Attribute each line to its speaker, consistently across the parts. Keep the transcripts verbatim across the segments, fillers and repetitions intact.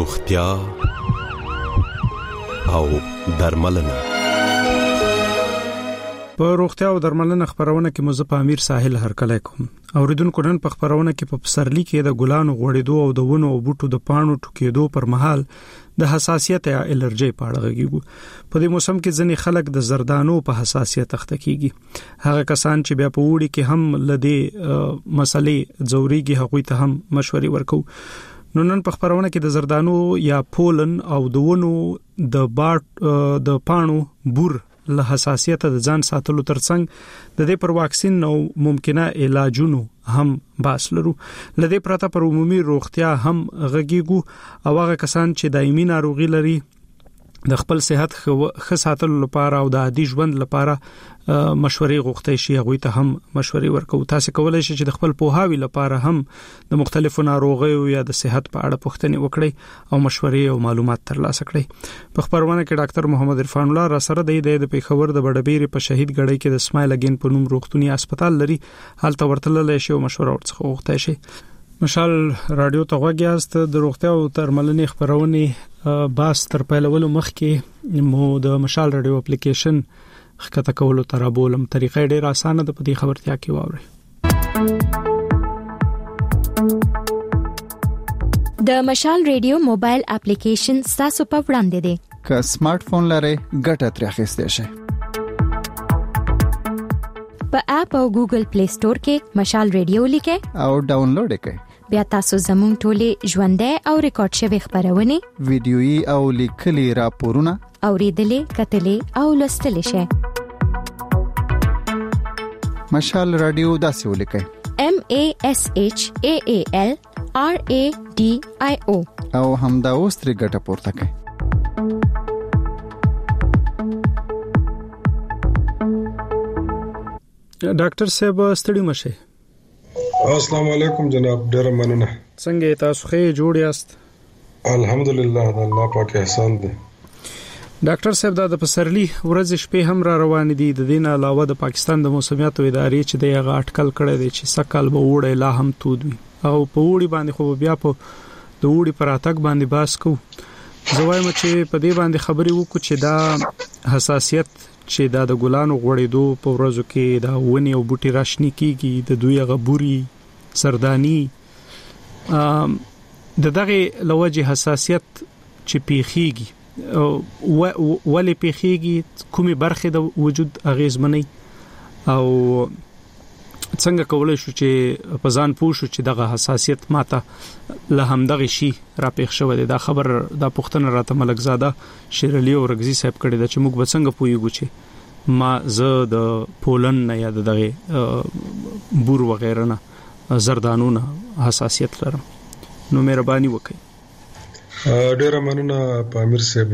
Speaker 1: روغتیا او درملنه.
Speaker 2: په روغتیا او درملنه خبرونه کې مزه په امیر ساحل هرکلی کوم. اوریدونکو نن په خبرونه کې په پسرلی کې د ګلانو غوړېدو او د ونو او بوټو د پاڼو ټوکېدو پر مهال د حساسیت یا الرجی په اړه غږیږو. په دې موسم کې ځینې خلک د زردانو په حساسیت اخته کیږي. هغه کسان چې بیا په وړي کې هم لدی مسلې ضروريږي هغوی ته هم مشورې ورکو. نو نن په خبرونه کې د زردانو یا پولن او د ونو د باټ د پاڼو بور له حساسیت د ځان ساتلو ترڅنګ د دې پر واکسین او ممکنه علاجونو هم باس لرو. لدې پرته پر عمومي روغتیا هم غږیږو او هغه کسان چې دایمي ناروغي لري د خپل صحت ښه ساتلو لپاره او د عادي ژوند لپاره مشورې غوښتي شي هغه ته هم مشورې ورکو. تاسو کولای شئ چې د خپل پوهاوي لپاره هم د مختلفو ناروغیو یا د صحت په اړه پوښتنې وکړئ او مشورې او معلومات ترلاسه کړئ. په خبرونه کې ډاکټر محمد عرفان الله را سره دی د پیښور د بډبېری په شهید غړی کې د اسماعیل اگین په نوم روغتونی هسپتال لري. حالت ورتللی شي او مشوره ورڅخه غوښتي شي. مشال رادیو ته غوږیاست. د روغتیا او درملنې خبرونه باس تر پیلولو مخکې مو د مشال رادیو اپلیکیشن خکته کولو ترابولم طریقې ډېر اسانه ده. په دې خبرتیا کې واورئ.
Speaker 3: د مشال رادیو موبایل اپلیکیشن تاسو په وړاندې دی.
Speaker 4: که سمارټ فون لرئ ګټه ترې اخیستئ شئ.
Speaker 3: په اپ او ګوګل پلی سٹور کې مشال رادیو لیکئ
Speaker 4: او ډاونلوډ یې کړئ.
Speaker 3: بیا تاسو زموږ ټولې ژوندۍ او ریکارډ شوی خبرونه
Speaker 4: ویډیويي او لیکلي راپورونه
Speaker 3: اوریدلې کتلې او لوستلې شئ.
Speaker 4: مشال رادیو داسې ولیکئ:
Speaker 3: M A S H A A L R A D I O
Speaker 4: او همدا اوس ترې ګټه پورته کړئ.
Speaker 2: ډاکټر صاحب ستړي مشه.
Speaker 5: السلام علیکم جناب، ډیر مننه.
Speaker 2: څنګه تاسو ښه جوړ یاست؟
Speaker 5: الحمدلله، د الله پاک احسان دی.
Speaker 2: ډاکټر صاحب دا د پسرلی ورځ شپې هم را روان دي. د دین علاوه د پاکستان د موسمیاتو ادارې چې د هغه اټکل کړی دی چې سکهال به وړي لا هم تود وي او په وړي باندې خو بیا په د وړي پر اتک باندې باس کو. زوایم چې په دې باندې خبرې وکړو چې دا حساسیت چې دا د ګلانو غوړېدو په ورځو کې دا ونی او بوټي راشنی کیږي، د دوی غبوري سردانی د دغه لوجه حساسیت چې پیخیږي ولې پیخیږي، کومي برخه د وجود اغیزمنې او څنګه کولای شو چې په ځان پوه شو چې دغه حساسیت ماته له همدغه شي را پیښ شوی دی. دا خبر د پښتنه راته ملکزاده شیرعلی او رغزی صاحب کړی دا چې موږ به څنګه پوهیږو چې ما زه د پولن نه یا دغه بور وغیرہ نه زردانو نه حساسیت لرم. نو مهرباني وکړئ.
Speaker 5: ډیر مننه پامیر صاحب.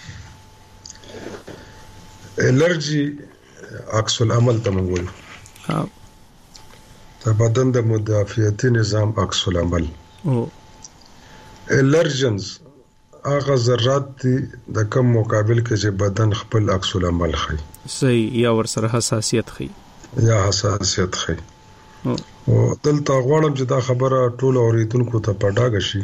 Speaker 5: الرجی عکس العمل ته موږ وایو. د بدن د مدافعتي نظام عکس العمل. او الرجنز هغه ذرات دي د کم مقابل کې چې بدن خپل عکس العمل خي.
Speaker 2: صحیح، یا ور سره حساسیت خي
Speaker 5: یا حساسیت خي. او دلته غواړم چې دا خبره ټول اوریدونکو ته پډاګ شي.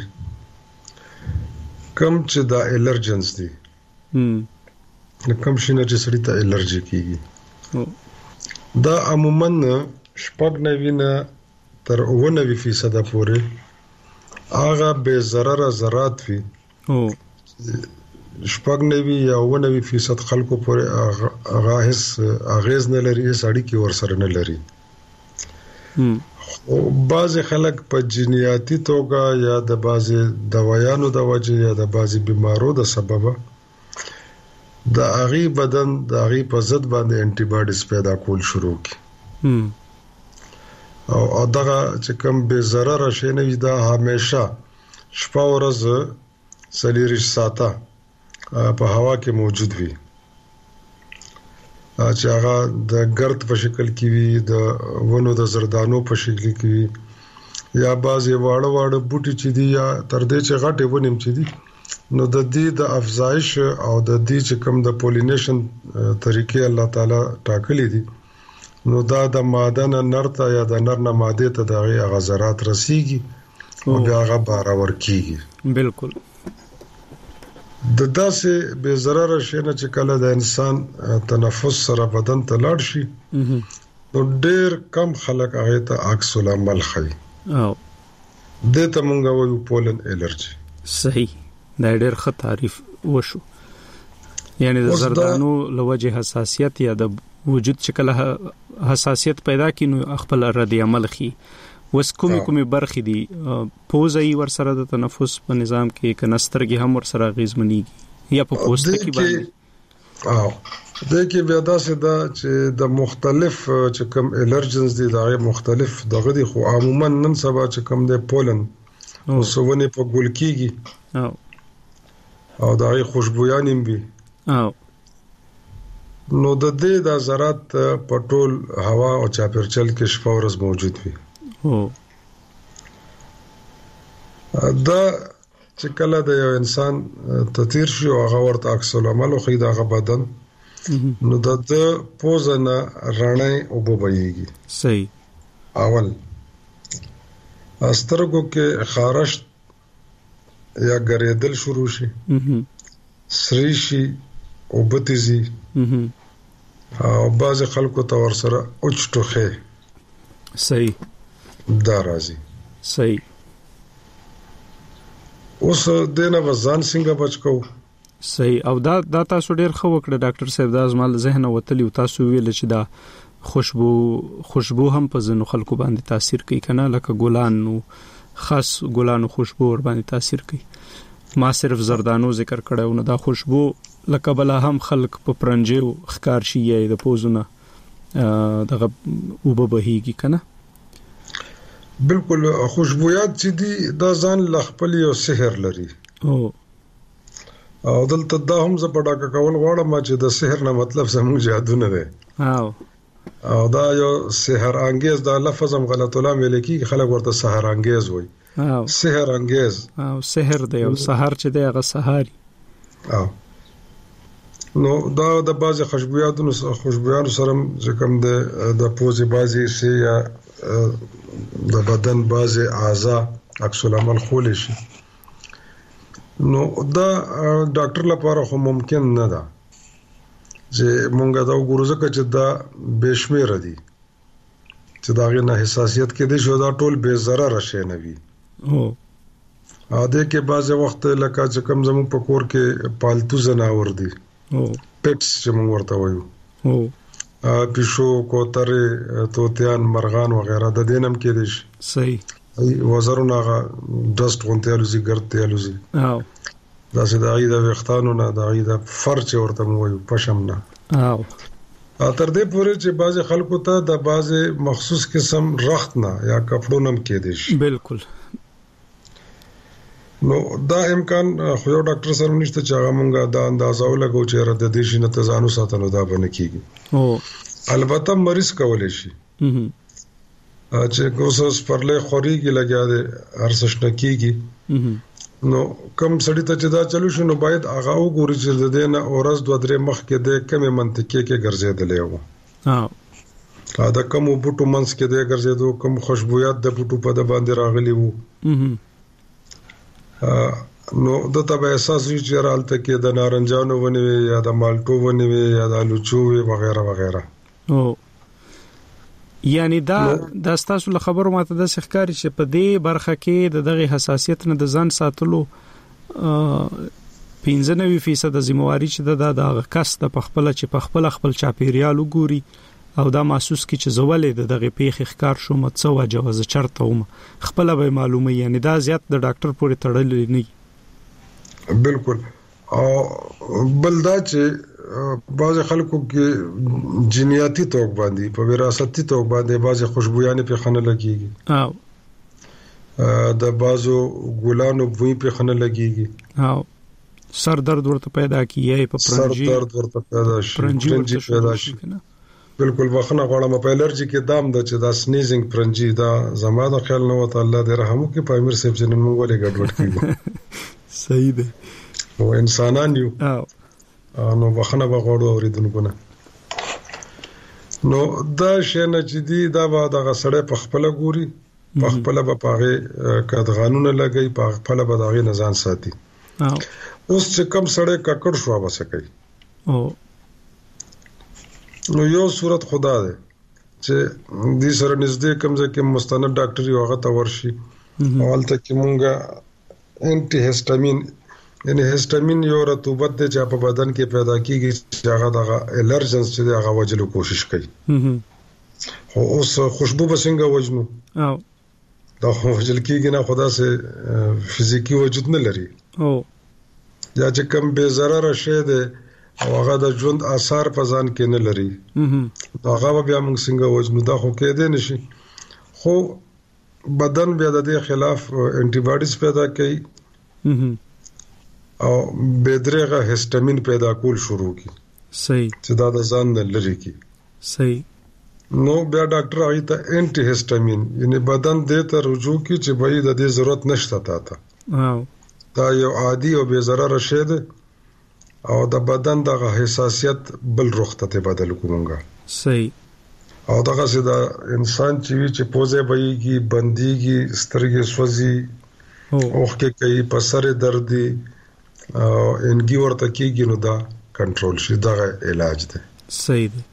Speaker 5: کم چې دا الرجنز دي هم کم شي نه چې سړی ته الرجی کیږي. دا عموماً شپږ نوي نه تر اوه نوي فیصد پورې هغه بے ضرر ذرات وي. او شپږ نوي یا اوه نوي فیصد خلکو پورې هغه هیڅ اغیز نه لري، هیڅ اړیکې ورسره نه لري. او بعض خلک په جنیاتي توګه یا د بعض دوايانو د وجه یا د بعض بیمارو د سبب د هغه بدن د هغه په ضد باندې انټي باډیز پیدا کول شروع کی. او دغه چې کوم بے ضرر شي نه وي دا همیشه شپه ورځ سلیریش ساته په هوا کې موجود وي، چې هغه د ګرد په شکل کې وي، د ونو د زردانو په شکل کې وي، یا بعضې واړه واړه بوټي چې دي یا تر دې چې غټې ونې چې دي، نو د دې د افزایش او د دې چې کوم د پولینیشن طریقې الله تعالی ټاکلي دي، نو دا د ماده نه نر ته یا د نر نه ماده ته دغه غذرات رسیږي او بیا هغه بارور کیږي.
Speaker 2: بالکل.
Speaker 5: د داسې به ضرر شي نه چې کله د انسان تنفس سره بدن ته لاړ شي نو ډېر کم خلک هغه ته عکس العمل خي
Speaker 2: او
Speaker 5: د ته مونږ وایو پولن الرجی.
Speaker 2: صحیح، دا ډېر ښه تعریف وشو. یعنی د زردانو لوجه حساسیت یا د وجود چې کله حساسیت پیدا کینو خپل رد عمل خي. وس کومي کومي برخې دي پوزای ور سره د تنفس په نظام کې کنسترګي هم ور سره غیزمنیږي یا په پوسټ کې باندې
Speaker 5: او د کې بیا داسې دا چې د مختلف چې کوم الرجنز دي دا مختلف دغه دي خو عموما نن سبا چې کوم د پولن او سونه په ګل کېږي او او دا خوشبويان هم وي
Speaker 2: او
Speaker 5: نو د دې د ذرات په ټول هوا او چاپیرچل کې شپه ورځ موجود وي.
Speaker 2: او
Speaker 5: دا چې کله د یو انسان تطهیر شي او هغه ورته عکس العمل خو دا غ بدن نو د پوزنه رڼای او بوبېږي.
Speaker 2: صحیح.
Speaker 5: اول استرګو کې خارش یا ګریدل شروع شي سری شي او بتیزي او بعض خلکو ته ور سره اوچټوخه.
Speaker 2: صحیح.
Speaker 5: دا راځي.
Speaker 2: صحیح.
Speaker 5: اوس دنه وزن څنګه بچو؟
Speaker 2: صحیح. او دا دا تاسو ډیر خو وکړه ډاکټر صاحب، دا زمال ذهن وتلی او تاسو ویل چې دا خوشبو خوشبو هم په ځینو خلکو باندې تاثیر کوي کنه، لکه ګلان نو خاص ګلانو خوشبو ور باندې تاثیر کوي. ما صرف زردانو ذکر کړو نو دا خوشبو لکه بل هم خلک په پرنجو خکار شي یا د پوزونه دغه وببهيږي کنه.
Speaker 5: بالکل خوشبويات چې دي دا ځان لخپل یو سحر لري.
Speaker 2: او
Speaker 5: او دلته دا هم ز پډاکه کول غواړم چې د سحر نه مطلب زموږ جادو نه دی.
Speaker 2: او
Speaker 5: او دا یو سحر انګیز دا لفظ هم غلط علامه لیکي خلک ورته سحر انګیز وایي.
Speaker 2: او
Speaker 5: سحر انګیز او
Speaker 2: سحر دی او سحر چې دی هغه سحاري.
Speaker 5: او نو دا د بازي خوشبوياتو خوشبويانو سره چې کوم د د پوزي بازي سي یا د بدن بازي اعضاء عکس العمل خول شي نو دا ډاکټر لپاره خو ممکن نه ده چې مونږ دا وګورو چې دا بشمیر دي چې دا غي نه حساسیت کې دي شو دا ټول به ضرر شي نه وي.
Speaker 2: او
Speaker 5: ا دې کې بعض وخت لکه چې کم زمو په کور کې پالتو زناور دي
Speaker 2: او
Speaker 5: پټس چې مونږ ورته وایو
Speaker 2: او
Speaker 5: پیشو کوتره توتیان مرغان وغیرہ د دینم کې دي.
Speaker 2: صحیح.
Speaker 5: ای وزرونه غا ډست غونته الوزي ګرته الوزي
Speaker 2: او
Speaker 5: دا چې د عیدا وختانو نه د عیدا فرچ ورته موي پښم نه.
Speaker 2: او
Speaker 5: تر دې پورې چې بعض خلکو ته د بعض مخصوص قسم رخت نه یا کپړو نم کې دي.
Speaker 2: بالکل.
Speaker 5: نو دا امکان خو یو ډاکټر سره نشته چې هغه مونږه دا اندازه ولګو چې را د دې شي نه تزانو ساتنو دا بنه کیږي.
Speaker 2: او
Speaker 5: البته مریض کولای شي چې کوسس پرلې خوريږي لګیا دي ارسش نه کیږي نو کم سړی ته چې دا چلو شي نو باید هغه وګوري چې د دې نه اورز دوه درې مخ کې د کمه منطقې کې ګرځیدلې وو.
Speaker 2: ها
Speaker 5: دا کوم بوټو منس کې د ګرځیدو کوم خوشبويات د بوټو په د باندې راغلي وو نو د تبع احساس چې رالته کې د نارنجانو ونی یا د مالټو ونی یا د الوچو وغیرہ وغیرہ.
Speaker 2: او یعنی دا د تاسو له خبرو ماته د ښکاری چې په دې برخه کې د دغه حساسیت نه د ځان ساتلو پنځه نوي فیصد د ذمہواری چې د دغه کس د خپل چې په خپل خپل چاپیریال وګوري او دا محسوس کی چې زولې د دغه پیخ ښکار شو مڅ وجوز چرته وم خپل به معلومه یعنی دا زیات د ډاکټر پورې تړلې نه.
Speaker 5: بالکل. او بلدا چې بعض خلکو کې جنیاتی توګ باندې په وراثتي توګ باندې بعض خوشبويانې په خنه لګيږي.
Speaker 2: او
Speaker 5: د بعضو ګلانو بوی په خنه لګيږي.
Speaker 2: او سر درد ورته پیدا کیږي په پرنجي
Speaker 5: سر درد ورته پیدا شي پرنجي پیدا شي. بالکل وخنه غواړم په الرجی کې دام د چې دا سنیزینګ پرنجي دا زماده خیال نه وته الله دې رحم وکړي په امیر صاحب جنن موږ ولې ګډوډ کیږو.
Speaker 2: صحیح دی.
Speaker 5: او انسانان یو
Speaker 2: او
Speaker 5: نو وخنه بغوړو اوریدونکو نه نو دا شی نه چې دی دا به د غسړې په خپل ګوري په خپل به پاغه کډ قانون لګي په خپل به دغه نزان ساتي. اوس چې کم سړی ککړ شو واسه کوي
Speaker 2: او
Speaker 5: نو یو صورت خدا ده چې دې سره نږدې کم ځکه مستند ډاکټر یو هغه ته ورشي حالت کې مونږه انټي هیسټامین یعنی هیسټامین یو رطوبت دی چې په بدن کې پیدا کیږي چې هغه د الرجنس چې هغه وجلو کوشش کوي خو اوس خوشبو بسنګ وجنو
Speaker 2: او
Speaker 5: دا وجل کیږي نه خدا سه فزیکی وجود نه لري
Speaker 2: او
Speaker 5: یا چې کم به ضرر شه ده او هغه د ژوند آثار په ځان کې نه لري دا هغه بیا موږ څنګه وجنو دا خو کې دي نشي خو بدن بیا د دې خلاف انټي باډیز پیدا کوي او بدرغه هیسټامین پیدا کول شروع کی
Speaker 2: صحیح
Speaker 5: چې دا د ځان نه لري کی
Speaker 2: صحیح
Speaker 5: نو بیا ډاکټر هغه ته انټي هیسټامین یعنی بدن دې ته رجوع کی چې به د دې ضرورت نشته تا ته
Speaker 2: او
Speaker 5: دا یو عادي او بے ضرر شه ده او د بدن د حساسیت بل رخته ته بدل کومګه
Speaker 2: صحیح
Speaker 5: او دغه سي دا انسان چې وی چې پوزه بهيږي بنديږي سترګې سوځي اوخ کې کوي پسره دردي او انګي ورته کېږي نو دا کنټرول شي دا علاج ده
Speaker 2: صحیح ده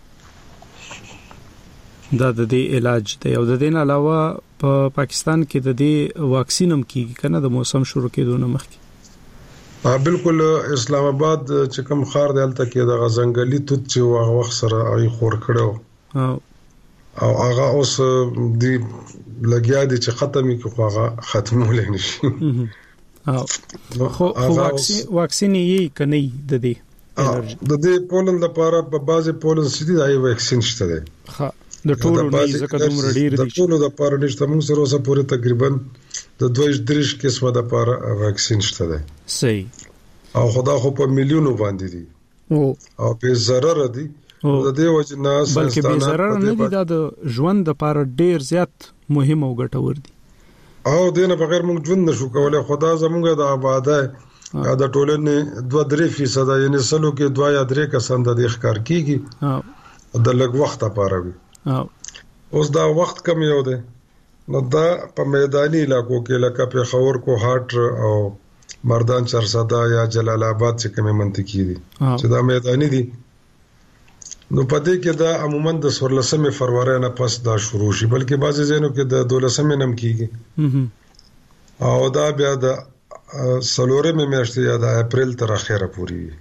Speaker 2: دا د دې علاج دی او د دې نه علاوه په پا پاکستان کې د دې واکسین هم کیږي کنه د موسم شروع کېدو نه مخکې
Speaker 5: ها بالکل اسلام آباد چې کوم خار دی الته کې د غزنګلي توت چې واغ وخت سره ای خور کړو
Speaker 2: او
Speaker 5: او هغه اوس دی لګیا دي چې ختمي کې هغه ختمول نشي
Speaker 2: او خو واکسین واکسین یې کني د دې
Speaker 5: د دې پولند لپاره په بازي پولند سړي دای واکسین شته دی
Speaker 2: ها د ټولو نه ځکه دومره ډیر دي
Speaker 5: د ټولو د لپاره نشته موږ سره اوسه پورې تقریبا د دوه درش قسمه د لپاره واکسین شته دی
Speaker 2: صحیح
Speaker 5: او خدا خو په میلیونو باندې دي
Speaker 2: او
Speaker 5: او په zarar دي د دې وجه نه
Speaker 2: بلکې به zarar نه دي دا د ژوند د لپاره ډیر زیات مهم او ګټور دي
Speaker 5: او دینه بغیر موږ ژوند نشو کولای خدا زموږ د آباده دا ټولنه دوه درې فیصد یعنی سلو کې دوه یا درې کسان د ښکار کیږي
Speaker 2: او
Speaker 5: د لږ وخت لپاره وي
Speaker 2: او
Speaker 5: اوس دا وخت کم یو دی نو دا په میداني علاقو کې لکه په خور کو هاټ او مردان چرسدا یا جلال آباد چې کومه منطقي دي چې دا میداني دي نو پدې کې دا عموما د سورلسمه فروری نه پس دا شروع شي بلکې بعضی ځینو کې د دولسمه نم کیږي او دا بیا د سلورمه میاشتې یا د اپریل تر اخره پوري وي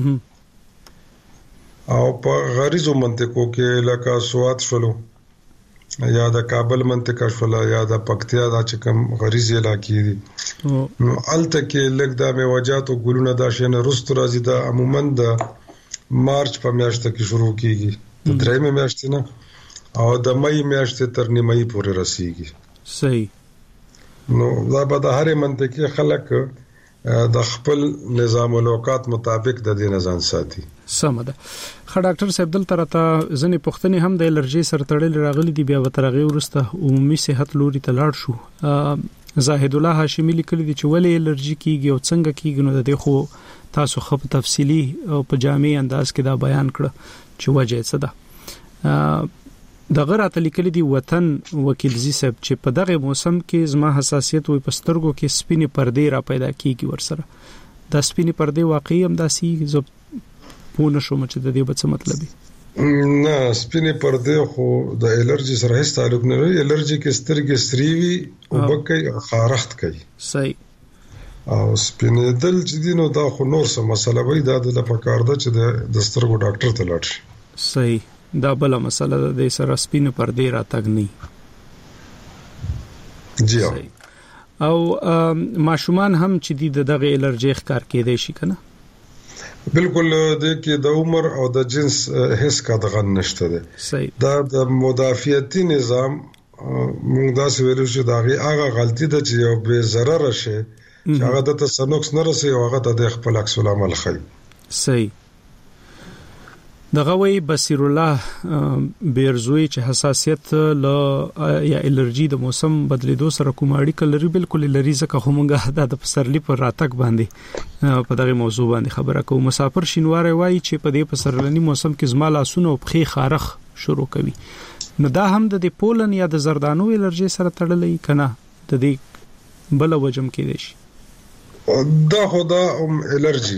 Speaker 5: او په غریزو منطقو کې لکه سوات شلو یا د کابل منطقه شولا یا د پکتیا د چکم غریزي علاقې دي نو الته کې لګ د میوجات او ګلونه د شنه رست راځي د عموما د مارچ په میاشت کې شروع کیږي د درېمه میاشت نه او د مې میاشت تر نیمه پورې رسیږي
Speaker 2: صحیح
Speaker 5: نو دا به د هرې منطقې خلک د خپل نظام الاوقات مطابق د دې نظام ساتي
Speaker 2: سم ده خ ډاکټر صاحب دلته راته ځنې پښتني هم د الرجي سره تړلې راغلي دي بیا وترغه ورسته عمومي صحت لوري ته لاړ شو زاهد الله هاشمي لیکلي دي چې ولې الرجي کیږي او څنګه کیږي نو د دې خو تاسو خپ تفصيلي او په جامع انداز کې دا بیان کړ چې وجه څه ده د غراته لیکلي دي وطن وکیل زی صاحب چې په دغه موسم کې زما حساسیت وي پسترګو کې سپینې پردې را پیدا کیږي ورسره دا سپینې پردې واقعي هم داسي زه پونه شوم چې د دې به څه مطلب دی
Speaker 5: نه سپینې پردې خو د الرجي سره هیڅ تعلق نه لري الرجي کې سترګې سریوي او بکې خارښت کوي
Speaker 2: صحیح
Speaker 5: او سپینې دل چې دینو دا خو نور څه مسله وي دا د لپاره ده چې د سترګو ډاکټر ته لاړ شي
Speaker 2: صحیح دا بل مسله ده د سره سپینې پردې راتګ نه
Speaker 5: جی
Speaker 2: او ماشومان هم چې د دغه الرجي ښکار کېدای شي کنه
Speaker 5: بالکل د کې د عمر او د جنس هیڅ کډغن نشته ده
Speaker 2: صحیح
Speaker 5: دا د مدافعتي نظام موږ دا سویل شو دا هغه غلطي ده چې یو به zarar شي چې هغه د تسنوکس نه رسي او هغه د خپل عکس العمل خي
Speaker 2: صحیح دغه وی بصیر الله بیرزوی چې حساسیت ل یا الرجی د موسم بدلیدو سره کوم اړیکه لري بالکل لري ځکه همغه د پسرلی پر راتګ باندې په دغه موضوع باندې خبره کوم مسافر شینواره وایي چې په دې پسرلنی موسم کې زما لاسونه او پخې خارخ شروع کوي نو دا هم د پولن یا د زردانو الرجی سره تړلې کنه د دې بل وجم کې دي
Speaker 5: دا خدا ام الرجی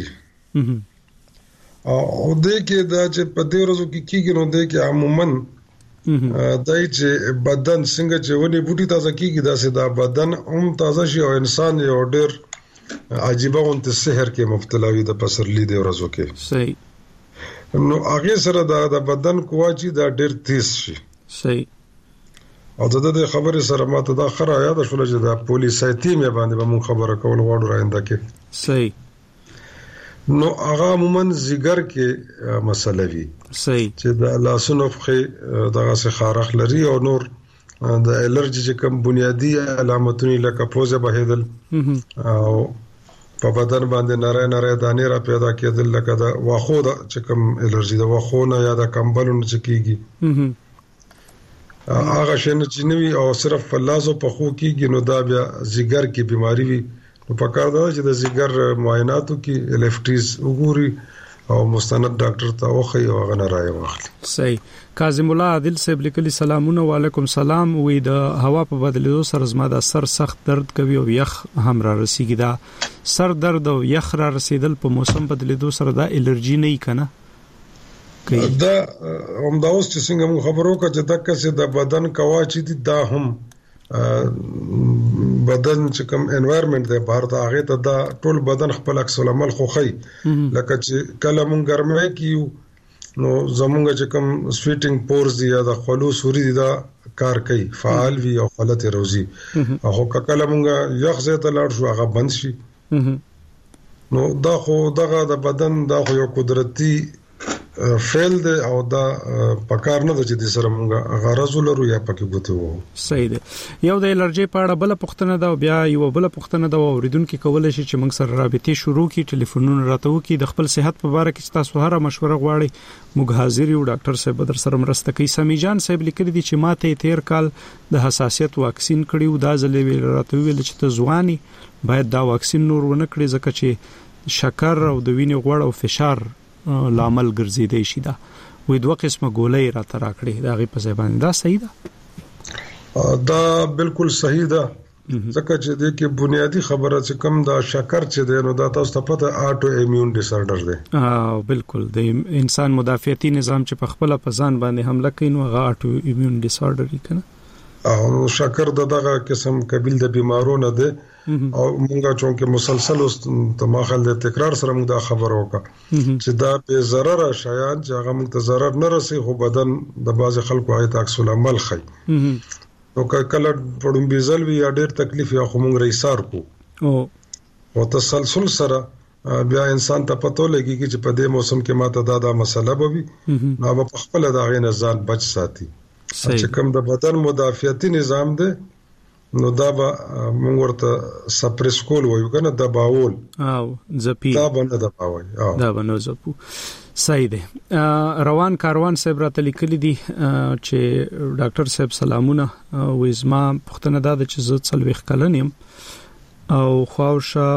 Speaker 5: او دې کې دا چې په دې ورځو کې کیږي نو دې کې عموما دای چې بدن څنګه چې ونی بوټي تازه کیږي دا سه دا بدن هم تازه شي او انسان یو ډېر عجيبه اونته سحر کې مبتلا وي د پسرلی دې ورځو کې
Speaker 2: صحیح
Speaker 5: نو هغه سره دا د بدن قوا چې دا ډېر تیز شي
Speaker 2: صحیح
Speaker 5: او دا د خبرې سره ماته دا خره یاد شول چې دا پولیسایتي مې باندې به مون خبره کول غواړو راینده کې
Speaker 2: صحیح
Speaker 5: نو هغه عموما زیګر کې مسله وي
Speaker 2: صحیح
Speaker 5: چې د لاسونو خې دغه څه خارخ لري او نور د الرجی چې کوم بنیادی علامتونه لکه پوزه بهیدل او په بدن باندې نری نری دانې را پیدا کېدل لکه دا واخو د چې کوم الرجی د واخو نه یا د کمبلونو چې کیږي هغه شنه چې نوي او صرف فلاسو په خو کېږي نو دا بیا زیګر کې بیماری وي نو په کار دا چې د زیګر معایناتو کې الفټیز وګوري او مستند ډاکټر ته وخی او غن راي واخلي
Speaker 2: صحیح کاظم الله عادل صاحب لیکلي سلامونه وعلیکم سلام وې د هوا په بدلیدو سره زما د سر سخت درد کوي او یخ هم را رسیږي دا سر درد او یخ را رسیدل په موسم بدلیدو سره دا الرجی نه کنه
Speaker 5: دا هم دا اوس چې څنګه موږ خبرو کړه چې دغه څه د بدن کوا چې دا هم بدن چې کوم انوایرنمنت دی بهر ته هغه ته دا ټول بدن خپل عکس العمل خوخی لکه چې کله موږ ګرمه کیو نو زمونږ چې کوم سویټینګ پورز دی یا د خلوص سوري دی دا کار کوي فعال وي او حالت روزي او کله موږ یخ زه ته لاړ شو هغه بند شي نو دا خو دغه د بدن دا خو یو قدرتي فعل دی او دا پکار نه د چې سره موږ غرض لرو یا پکې بوته وو
Speaker 2: صحیح دی یو د الرجی په اړه بل پوښتنه دا بیا یو بل پوښتنه دا اوریدونکو کولای شي چې موږ سره رابطې شروع کړي ټلیفونونه راته وکړي د خپل صحت په اړه کې تاسو هره مشوره غواړئ موږ حاضر یو ډاکټر صاحب در سره مرسته کوي سمي جان صاحب لیکلي دي چې ماته تیر کال د حساسیت واکسین کړیو دا ځلې ویل راته ویل چې ته ځواني باید دا واکسین نور ونه کړې ځکه چې شکر او د وینې غوړ او فشار لامل ګرځیدای شي دا وې دوه قسمه ګولې را تر راکړي دا غي په ځای باندې دا صحیح ده
Speaker 5: دا بالکل صحیح ده ځکه چې د کې بنیادی خبره چې کم دا شکر چې دی نو دا تاسو ته پته اټو ایمیون ډیس آرډر دی
Speaker 2: اه بالکل د انسان مدافعتي نظام چې په خپل په ځان باندې حمله کوي نو هغه اټو ایمیون ډیس آرډر دی کنه
Speaker 5: او شکر دغه قسم قبیل د بیمارونو ده او مونږه چونکه مسلسل تماخل د تکرار سره موږ دا خبر وکړه چې دا به ضرر شایان چې هغه موږ ته ضرر نه رسي خو بدن د باز خلکو آیت عکس العمل خي نو کله پړم بيزل وی ډېر تکلیف یا خو موږ رئیسار کو او او تسلسل سره بیا انسان ته پته لګي چې په دې موسم کې ماته دا دا مسله به وي نو په خپل دا غي نه ځان بچ ساتي چې کوم د بدن مدافعتي نظام دی نو دا به موږ ورته سپریس کول وایو کنه د باول
Speaker 2: او زپی
Speaker 5: دا باندې د باوي
Speaker 2: دا باندې زپو صحیح دی روان کاروان صاحب راته لیکلي دي چې ډاکټر صاحب سلامونه وېزما پښتنه دا چې زه څلويخ کلن یم او خواوشه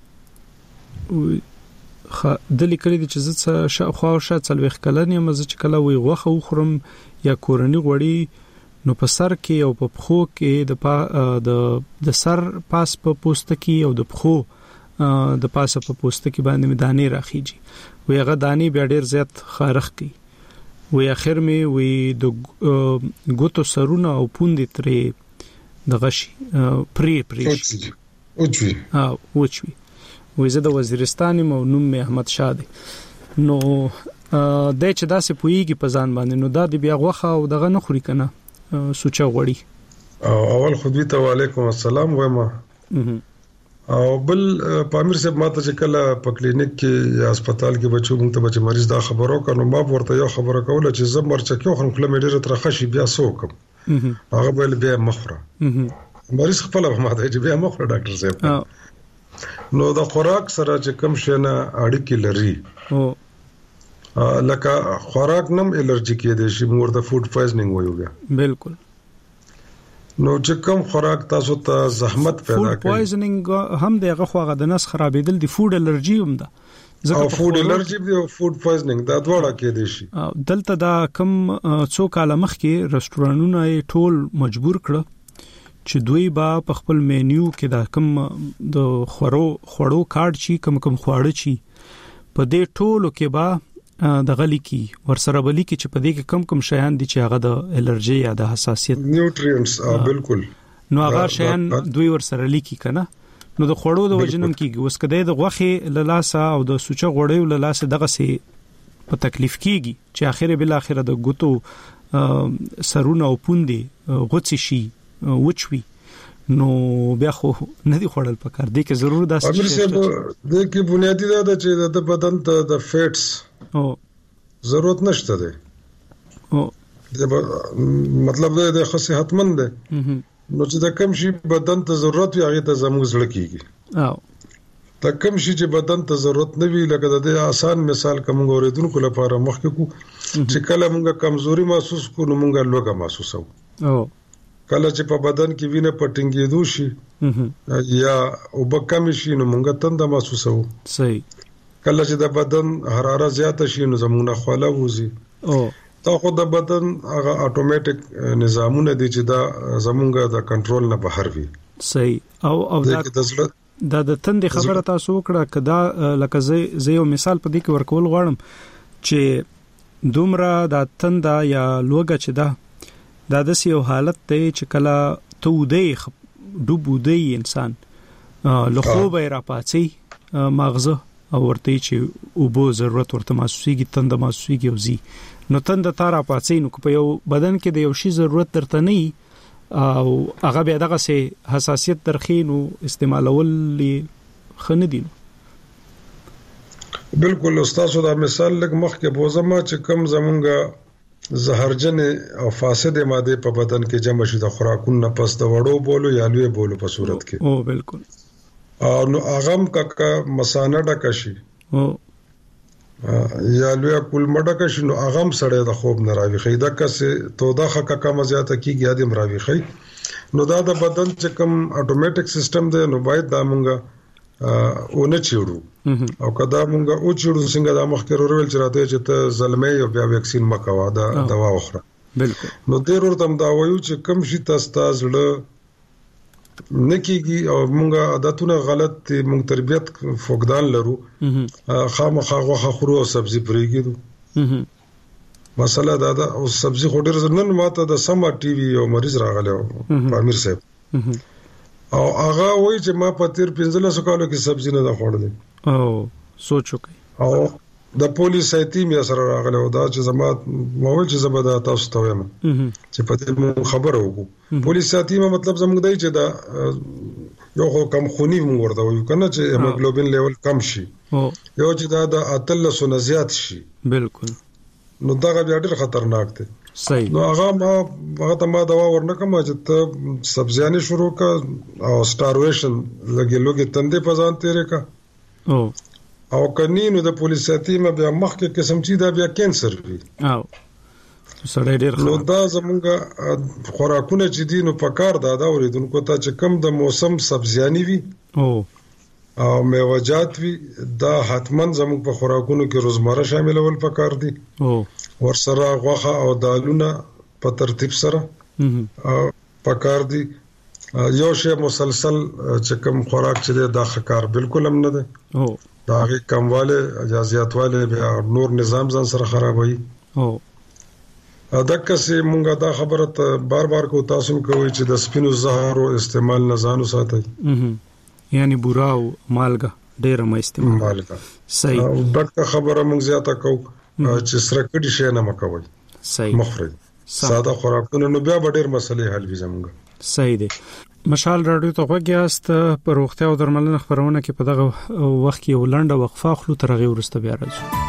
Speaker 2: خ د لیکلي دي چې زه خواوشه څلويخ کلن یم چې کله وي غوخه وخورم یا کورنی غوړی نو په سر کې او په پخو کې د د د سر پاس په پوستکی او د پخو د پاسه په پوستکی باندې مدانې راخیږي وی هغه دانی بیا ډیر زیات خارخ کی وی اخر می وی د ګوتو سرونه او پوندې ترې د غشي پری پری
Speaker 5: اوچوي
Speaker 2: ها اوچوي وی زه د وزیرستان مو نوم می احمد شاه دی نو د چې داسې پویږي په ځان باندې نو دا د بیا غوخه او دغه نه خوري کنه سوچا غوړي
Speaker 5: اول خدوی ته وعلیکم السلام وایم او بل پامیر صاحب ماته چې کله په کلینیک کې یا هسپتال کې بچو موږ ته بچ مریض دا خبرو کړو ما ورته یو خبره کوله چې زه مرچکیو خن کله مې ډیره ترخه شي بیا سوکم هغه بل بیا مخره مریض خپل ماته چې بیا مخره ډاکټر صاحب نو دا خوراک سره چې کم شنه اړیکې لري او لکه خوراک نم الرجی کې دي شي موږ د فود پویزنینګ وایو بیا
Speaker 2: بالکل
Speaker 5: نو چې کوم خوراک تاسو ته زحمت پیدا کوي
Speaker 2: فود پویزنینګ هم دغه خواغه د نس خرابېدل دي فود الرجی هم ده
Speaker 5: ځکه فود الرجی او فود پویزنینګ دا دواړه کې دي شي
Speaker 2: دلته دا کم څو کاله مخکې رستورانونه ټول مجبور کړ چې دوی با په خپل مینیو کې دا کم د خورو خورو کارت شي کم کم خواړه شي په دې ټولو کې با د غلي کې ورسره بلی کې چې په دې کې کم کم شیان دي چې هغه د الرجي یا د حساسیت
Speaker 5: نیوټرینټس بالکل
Speaker 2: نو هغه شیان دوی ورسره لیکي کنه نو د خورو د وجنم کې اوس کده د غوخه للاسه او د سوچه غوړې للاسه دغه سي په تکلیف کیږي چې اخره بل اخره د ګوتو سرونه او پوندې غوڅ شي وچوي نو بیا خو نه دی خړل پکار دی کې ضرور داسې
Speaker 5: امر صاحب د کې بنیادی دا چې د بدن ته د فیټس
Speaker 2: او
Speaker 5: ضرورت نشته دی
Speaker 2: او
Speaker 5: مطلب دا د صحتمند دی نو چې د کم شي بدن ته ضرورت وي هغه ته زموږ زړه کیږي
Speaker 2: او
Speaker 5: د کم شي چې بدن ته ضرورت نه وي لکه د آسان مثال کوم اوریدونکو لپاره مخکې کو چې کله موږ کمزوري محسوس کو نو موږ لوګه محسوسو
Speaker 2: او
Speaker 5: کله چې په بدن کې وینه پټنګېدو شي یا او بکم شي نو موږ تنده محسوسو
Speaker 2: صحیح
Speaker 5: کله چې د بدن حرارت زیات شي نو زموږ خواله وځي
Speaker 2: او
Speaker 5: دا خو د بدن هغه اتوماتیک نظامونه دي چې دا زموږ د کنټرول نه بهر وي
Speaker 2: صحیح او او دا دا د تندې خبره تاسو وکړه کدا لکه زه یو مثال په دې کې ورکول غواړم چې دومره د تنده یا لوګه چې دا دا د یو حالت ته چې کله ته ودې ډوبودې انسان له خوبه را پاتې مغزه او ورته چې او بو ضرورت ورته محسوسيږي تنده محسوسيږي او زی نو تنده تارا پاتې نو په یو بدن کې د یو شی ضرورت درته نه او هغه بیا دغه سي حساسیت درخینو استعمالول خنه دي
Speaker 5: بالکل استاد دا مثال لګ مخ کې بوزما چې کم زمونږه زهرجن او فاسد ماده په بدن کې جمع شي د خوراکونو پس د وړو بولو یا لوی بولو په صورت کې
Speaker 2: او بالکل
Speaker 5: او نو اغم کا مسانه ډکشي
Speaker 2: او
Speaker 5: یا لوی کول مډک شي نو اغم سړی د خوب نه راوي خیدا کسه توده کا کم زیاته کیږي ادم راوي خي نو دا د بدن چې کوم اتوماتیک سیستم دی نو باید دا مونږه او نه چیړو او کدا مونږه او چیړو څنګه د مخکې ورول چې راته چې ته زلمې او بیا ویکسین مکوا دا دوا اخره
Speaker 2: بالکل
Speaker 5: نو ډیر ورته دا وایو چې کم شي تاسو تاسو نکیږي او مونږه عادتونه غلط دي مونږ تربيت فقدان لرو خامخا غوخه خورو او سبزي پرېږدو مسله دا ده او سبزي خوري نن ماته د سما ټي وي او مریض راغله امیر صاحب او هغه وایي چې ما په تیر پنځلس کالو کې سبزي نه خوړلې
Speaker 2: او سوچو کوي
Speaker 5: او د پولیس ایتیم یې سره راغله او دا چې زما مو چې زبدا تاسو ته وایم چې په دې خبره وکړو پولیس ایتیم مطلب زموږ دی چې دا یو خو کم خونی مونږ ورته وایو کنه چې هیموګلوبین لیول کم شي یو چې دا د اتلس نه زیات شي
Speaker 2: بالکل
Speaker 5: نو دا بیا ډېر خطرناک دی
Speaker 2: صحیح
Speaker 5: نو هغه ما هغه ته ما دوا ورنکم چې ته سبزیانې شروع کا او سټارویشن لګي لګي تندې پزان تیرې کا
Speaker 2: او
Speaker 5: او کني نو د پولیس ساتیمه بیا مخکې قسم چې دا بیا کینسر وي
Speaker 2: او سړی ډېر
Speaker 5: نو دا زمونږه خوراکونه چې دي نو پکار دا دا اوریدونکو ته چې کم د موسم سبزیانې وي
Speaker 2: او
Speaker 5: او میوه‌جات وي دا حتمن زموږ په خوراکونو کې روزمره شاملول پکار دي
Speaker 2: او
Speaker 5: ورسره غوخه او دالونه په ترتیب سره پکار دي یو شی مسلسل چې کوم خوراک چې دا خکار بالکل هم نه ده
Speaker 2: او
Speaker 5: دا هغه کمواله اجازهاتواله بیا نور نظام ځان سره خرابوي
Speaker 2: او
Speaker 5: دغه سه مونږه دا خبره ته بار بار کو تاسو کوي چې د سپینو زهرو استعمال نه ځانو ساتي
Speaker 2: یعنی بوراو مالګه ډېر مې استعمال
Speaker 5: مالګه
Speaker 2: صحیح
Speaker 5: او دغه خبره مونږ زیاته کو چې سره کډی شي نه مکوي
Speaker 2: صحیح
Speaker 5: مخرج ساده خوراکونه نو بیا ډېر مسلې حل وي زموږ
Speaker 2: صحیح دی مشال رادیو ته وګیاست پر وخت او درملنه خبرونه کې په دغه وخت کې ولنډه وقفه خلو ترغه ورسته بیا راځو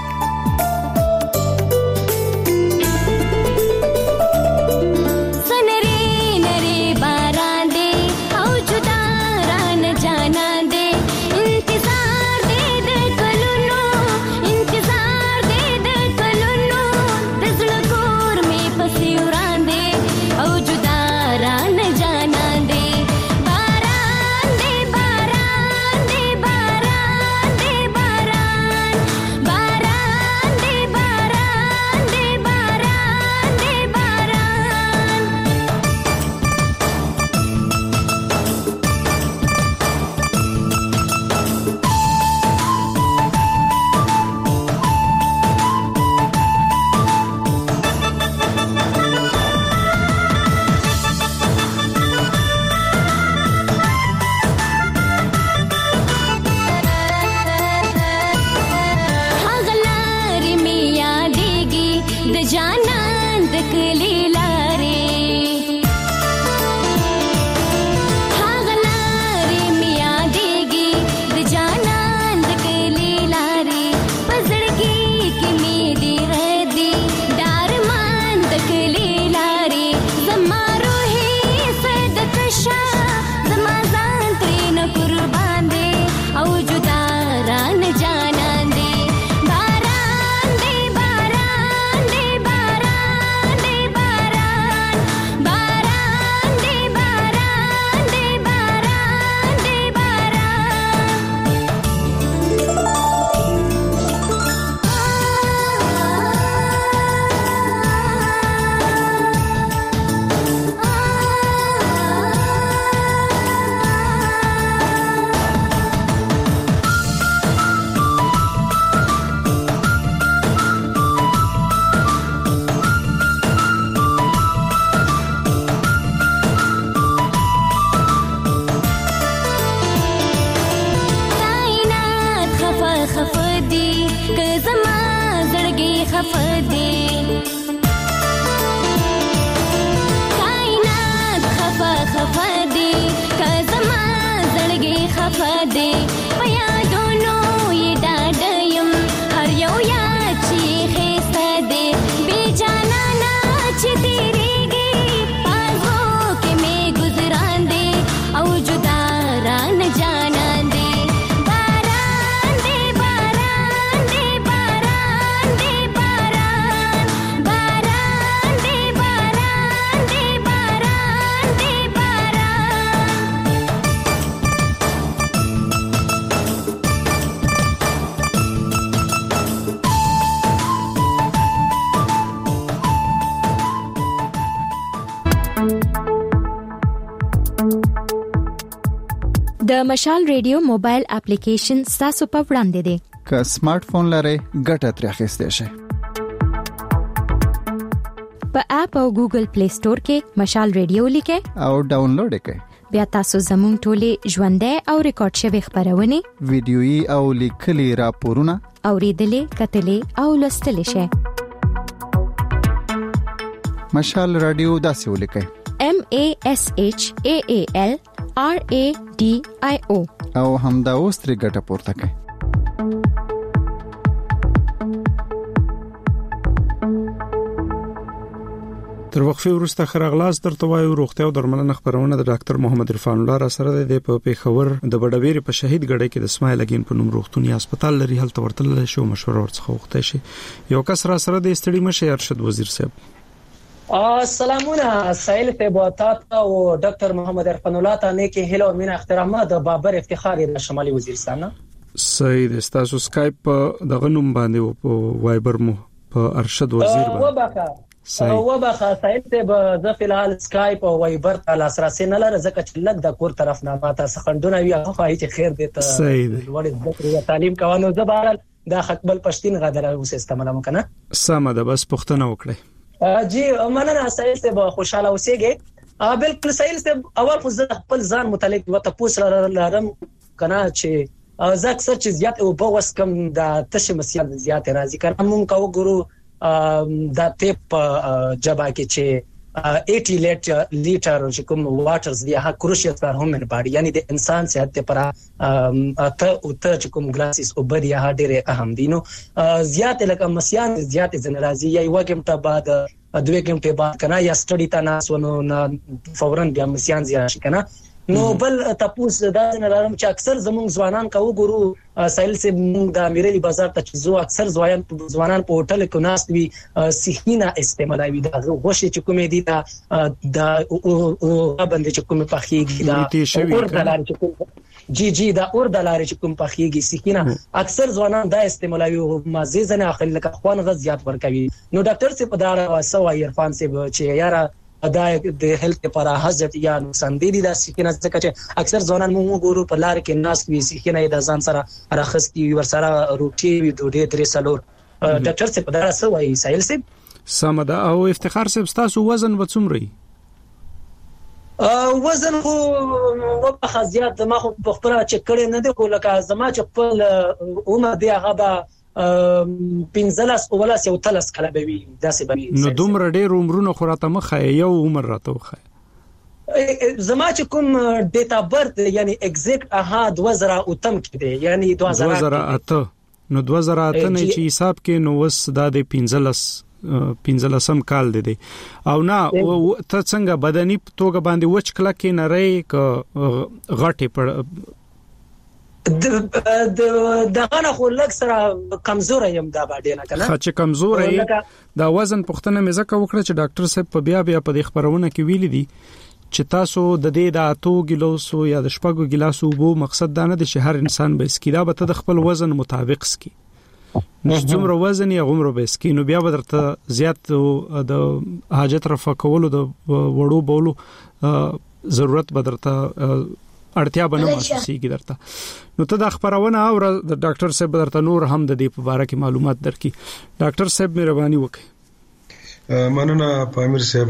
Speaker 6: Bara خفدي کائنات خفا خفدي کزما زړګي خفدي پیا دونو یې ډاډیم هر یو یا چې خسته دي بي جانا نا چې تیریږي پازو کې مې گزاران دي او جدا ران جانان دي باران دي باران دي باران دي باران باران دي باران دي باران دي
Speaker 3: د مشال ریډیو موبایل اپلیکیشن تاسو په وړاندې دی
Speaker 4: که سمارټ فون لرئ ګټه ترې اخیستئ شئ
Speaker 3: په اپ او ګوګل پلی سٹور کې مشال ریډیو لیکئ
Speaker 4: او ډاونلوډ یې کړئ
Speaker 3: بیا تاسو زموږ ټولې ژوندۍ او ریکارډ شوی خبرونه
Speaker 4: ویډیويي او لیکلي راپورونه
Speaker 3: اوریدلې کتلې او لوستلې شئ
Speaker 4: مشال رادیو داسې ولیکئ
Speaker 3: M A S H A A L R A D I O
Speaker 4: او همدا اوس ترې ګټه پورته کړئ
Speaker 2: تر وقفه وروسته خرغلاس درته وایو روغتیا او درملنه خبرونه د ډاکټر محمد عرفان الله را سره د په پیښور د بډویر په شهید ګړی کې د اسماعیل اگین په نوم روغتونی هسپتال لري هلته ورتل شو مشوره ورڅخه وخته شي یو کس را سره د استړي مشه ارشد وزیر صاحب
Speaker 7: السلامونه سائل ته بوتات او ډاکټر محمد عرفان الله ته نه کې هلو مینا احترامات د بابر افتخار د شمالي وزیرستان
Speaker 2: سید استاسو سکایپ د غنوم باندې په وایبر مو په ارشد وزیر باندې
Speaker 7: وبخه وبخه سائل ته د فلحال سکایپ او وایبر ته لاسرسي نه لري ځکه چې لګ د کور طرف نه ماته سخندونه وي هغه هیڅ خیر دي ته وړ د تعلیم کوانو زبارل د خپل پښتين غدر اوس استعمال وکنه
Speaker 2: سم ده بس پښتنه وکړي
Speaker 7: جی مننه سائل ته خوشاله اوسېږي بالکل سائل ته اول خو خپل ځان متعلق وته پوس لرم کنه چې زه اکثر چې زیات او په وس کم د تشه مسیان زیات راځي کنه مونږ کو ګورو دا ټیپ جبا کې چې eighty لیټر چې کوم واټرز دی هغه کروشیل فار هومن باډي یعنی د انسان صحت لپاره ته او ته چې کوم ګلاسز او بری هغه ډېر اهم دي نو زیات لکه مسیان زیات زنرازي یا یو غمټه بعد دوه غمټه بعد کنه یا سټډي تا ناس ونه فورن بیا مسیان زیات شي کنه نو بل تاسو دا نه لرم چې اکثر زموږ ځوانان کو ګورو سایل سه موږ د امیرلی بازار ته چې زو اکثر ځوانان ځوانان په هوټل کې ناس وي سیخینه استعمالوي دا غوښه چې کومې دي دا د باندې چې کومې پخېږي دا اور دلار چې کوم جی جی دا اور دلار چې کوم پخېږي سیخینه اکثر ځوانان دا استعمالوي مازه زنه اخل لکه خوان غ زیات ورکوي نو ډاکټر سه په دا واسو عرفان سه چې یاره دا د هیلث لپاره حاجت یا نقصان دي دا سکینه ځکه چې اکثر ځوانان موږ ګورو په لار کې ناس وي سکینه د ځان سره راخستي ور سره روټي وي دوه درې سالور ډاکټر څه په دا څه وایي سایل سي
Speaker 2: سمدا او افتخار سه تاسو وزن وڅومري
Speaker 7: وزن خو وبخه زیات ما خو په خبره چې کړي نه دی خو لکه زما چې خپل عمر دی هغه پنځلس اولس یو تلس کله به وي داسې به
Speaker 2: نو دومره ډېر عمرونه خو راته مخه یو عمر راته وخه
Speaker 7: زما چې کوم ډیټا برث یعنی ایگزیکټ اها دوه زره اتم کې دی یعنی دوه زره
Speaker 2: اته نو دوه زره اته نه چې حساب کې نو وس د پنځلس پنځلسم کال دی او نه ته څنګه بدني توګه باندې وچ کله کې نه رې ک غټه په د دغه خو لږ سره کمزور یم دا باندې نه کنه چې کمزور یم دا وزن پختنه مې زکه وکړه چې ډاکټر صاحب په بیا بیا په خبرونه کې ویل دي چې تاسو د دې د اتو ګلوسو یا د شپږو ګلاسو وو مقصد دا نه دی چې هر انسان به سکیدا به ته د خپل وزن مطابق سکی نو څومره وزن یې غومره به سکی نو بیا به درته زیات د حاجت رفع کولو د وړو بولو ضرورت به درته اړتیا بنه محسوسيږي درته نو ته د خبرونه او د ډاکټر صاحب درته نور هم د دې په اړه کې معلومات درکې ډاکټر صاحب مهرباني وکړئ
Speaker 5: مننه پامیر صاحب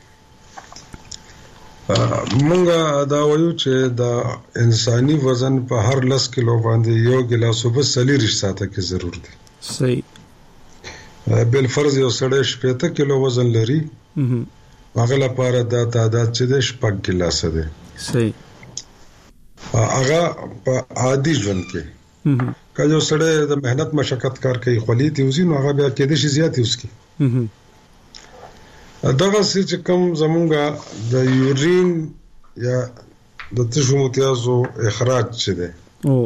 Speaker 5: مونږه دا وایو چې د انساني وزن په هر لس کیلو باندې یو ګلاس وب سلی رښتاته کې ضرور دی
Speaker 2: صحیح
Speaker 5: بل فرض یو سړی شپږ کیلو وزن لري هغه لپاره دا تعداد چې د شپږ ګلاسه ده.
Speaker 2: صحیح.
Speaker 5: هغه په عادي ژوند کې کله یو سړی د مهنت مشقت کار کوي خولي ته وزي نو هغه بیا کې د شي زیات یوس کی دغه چې کوم زمونږه د یورین یا د تشو متیازو اخراج چي ده او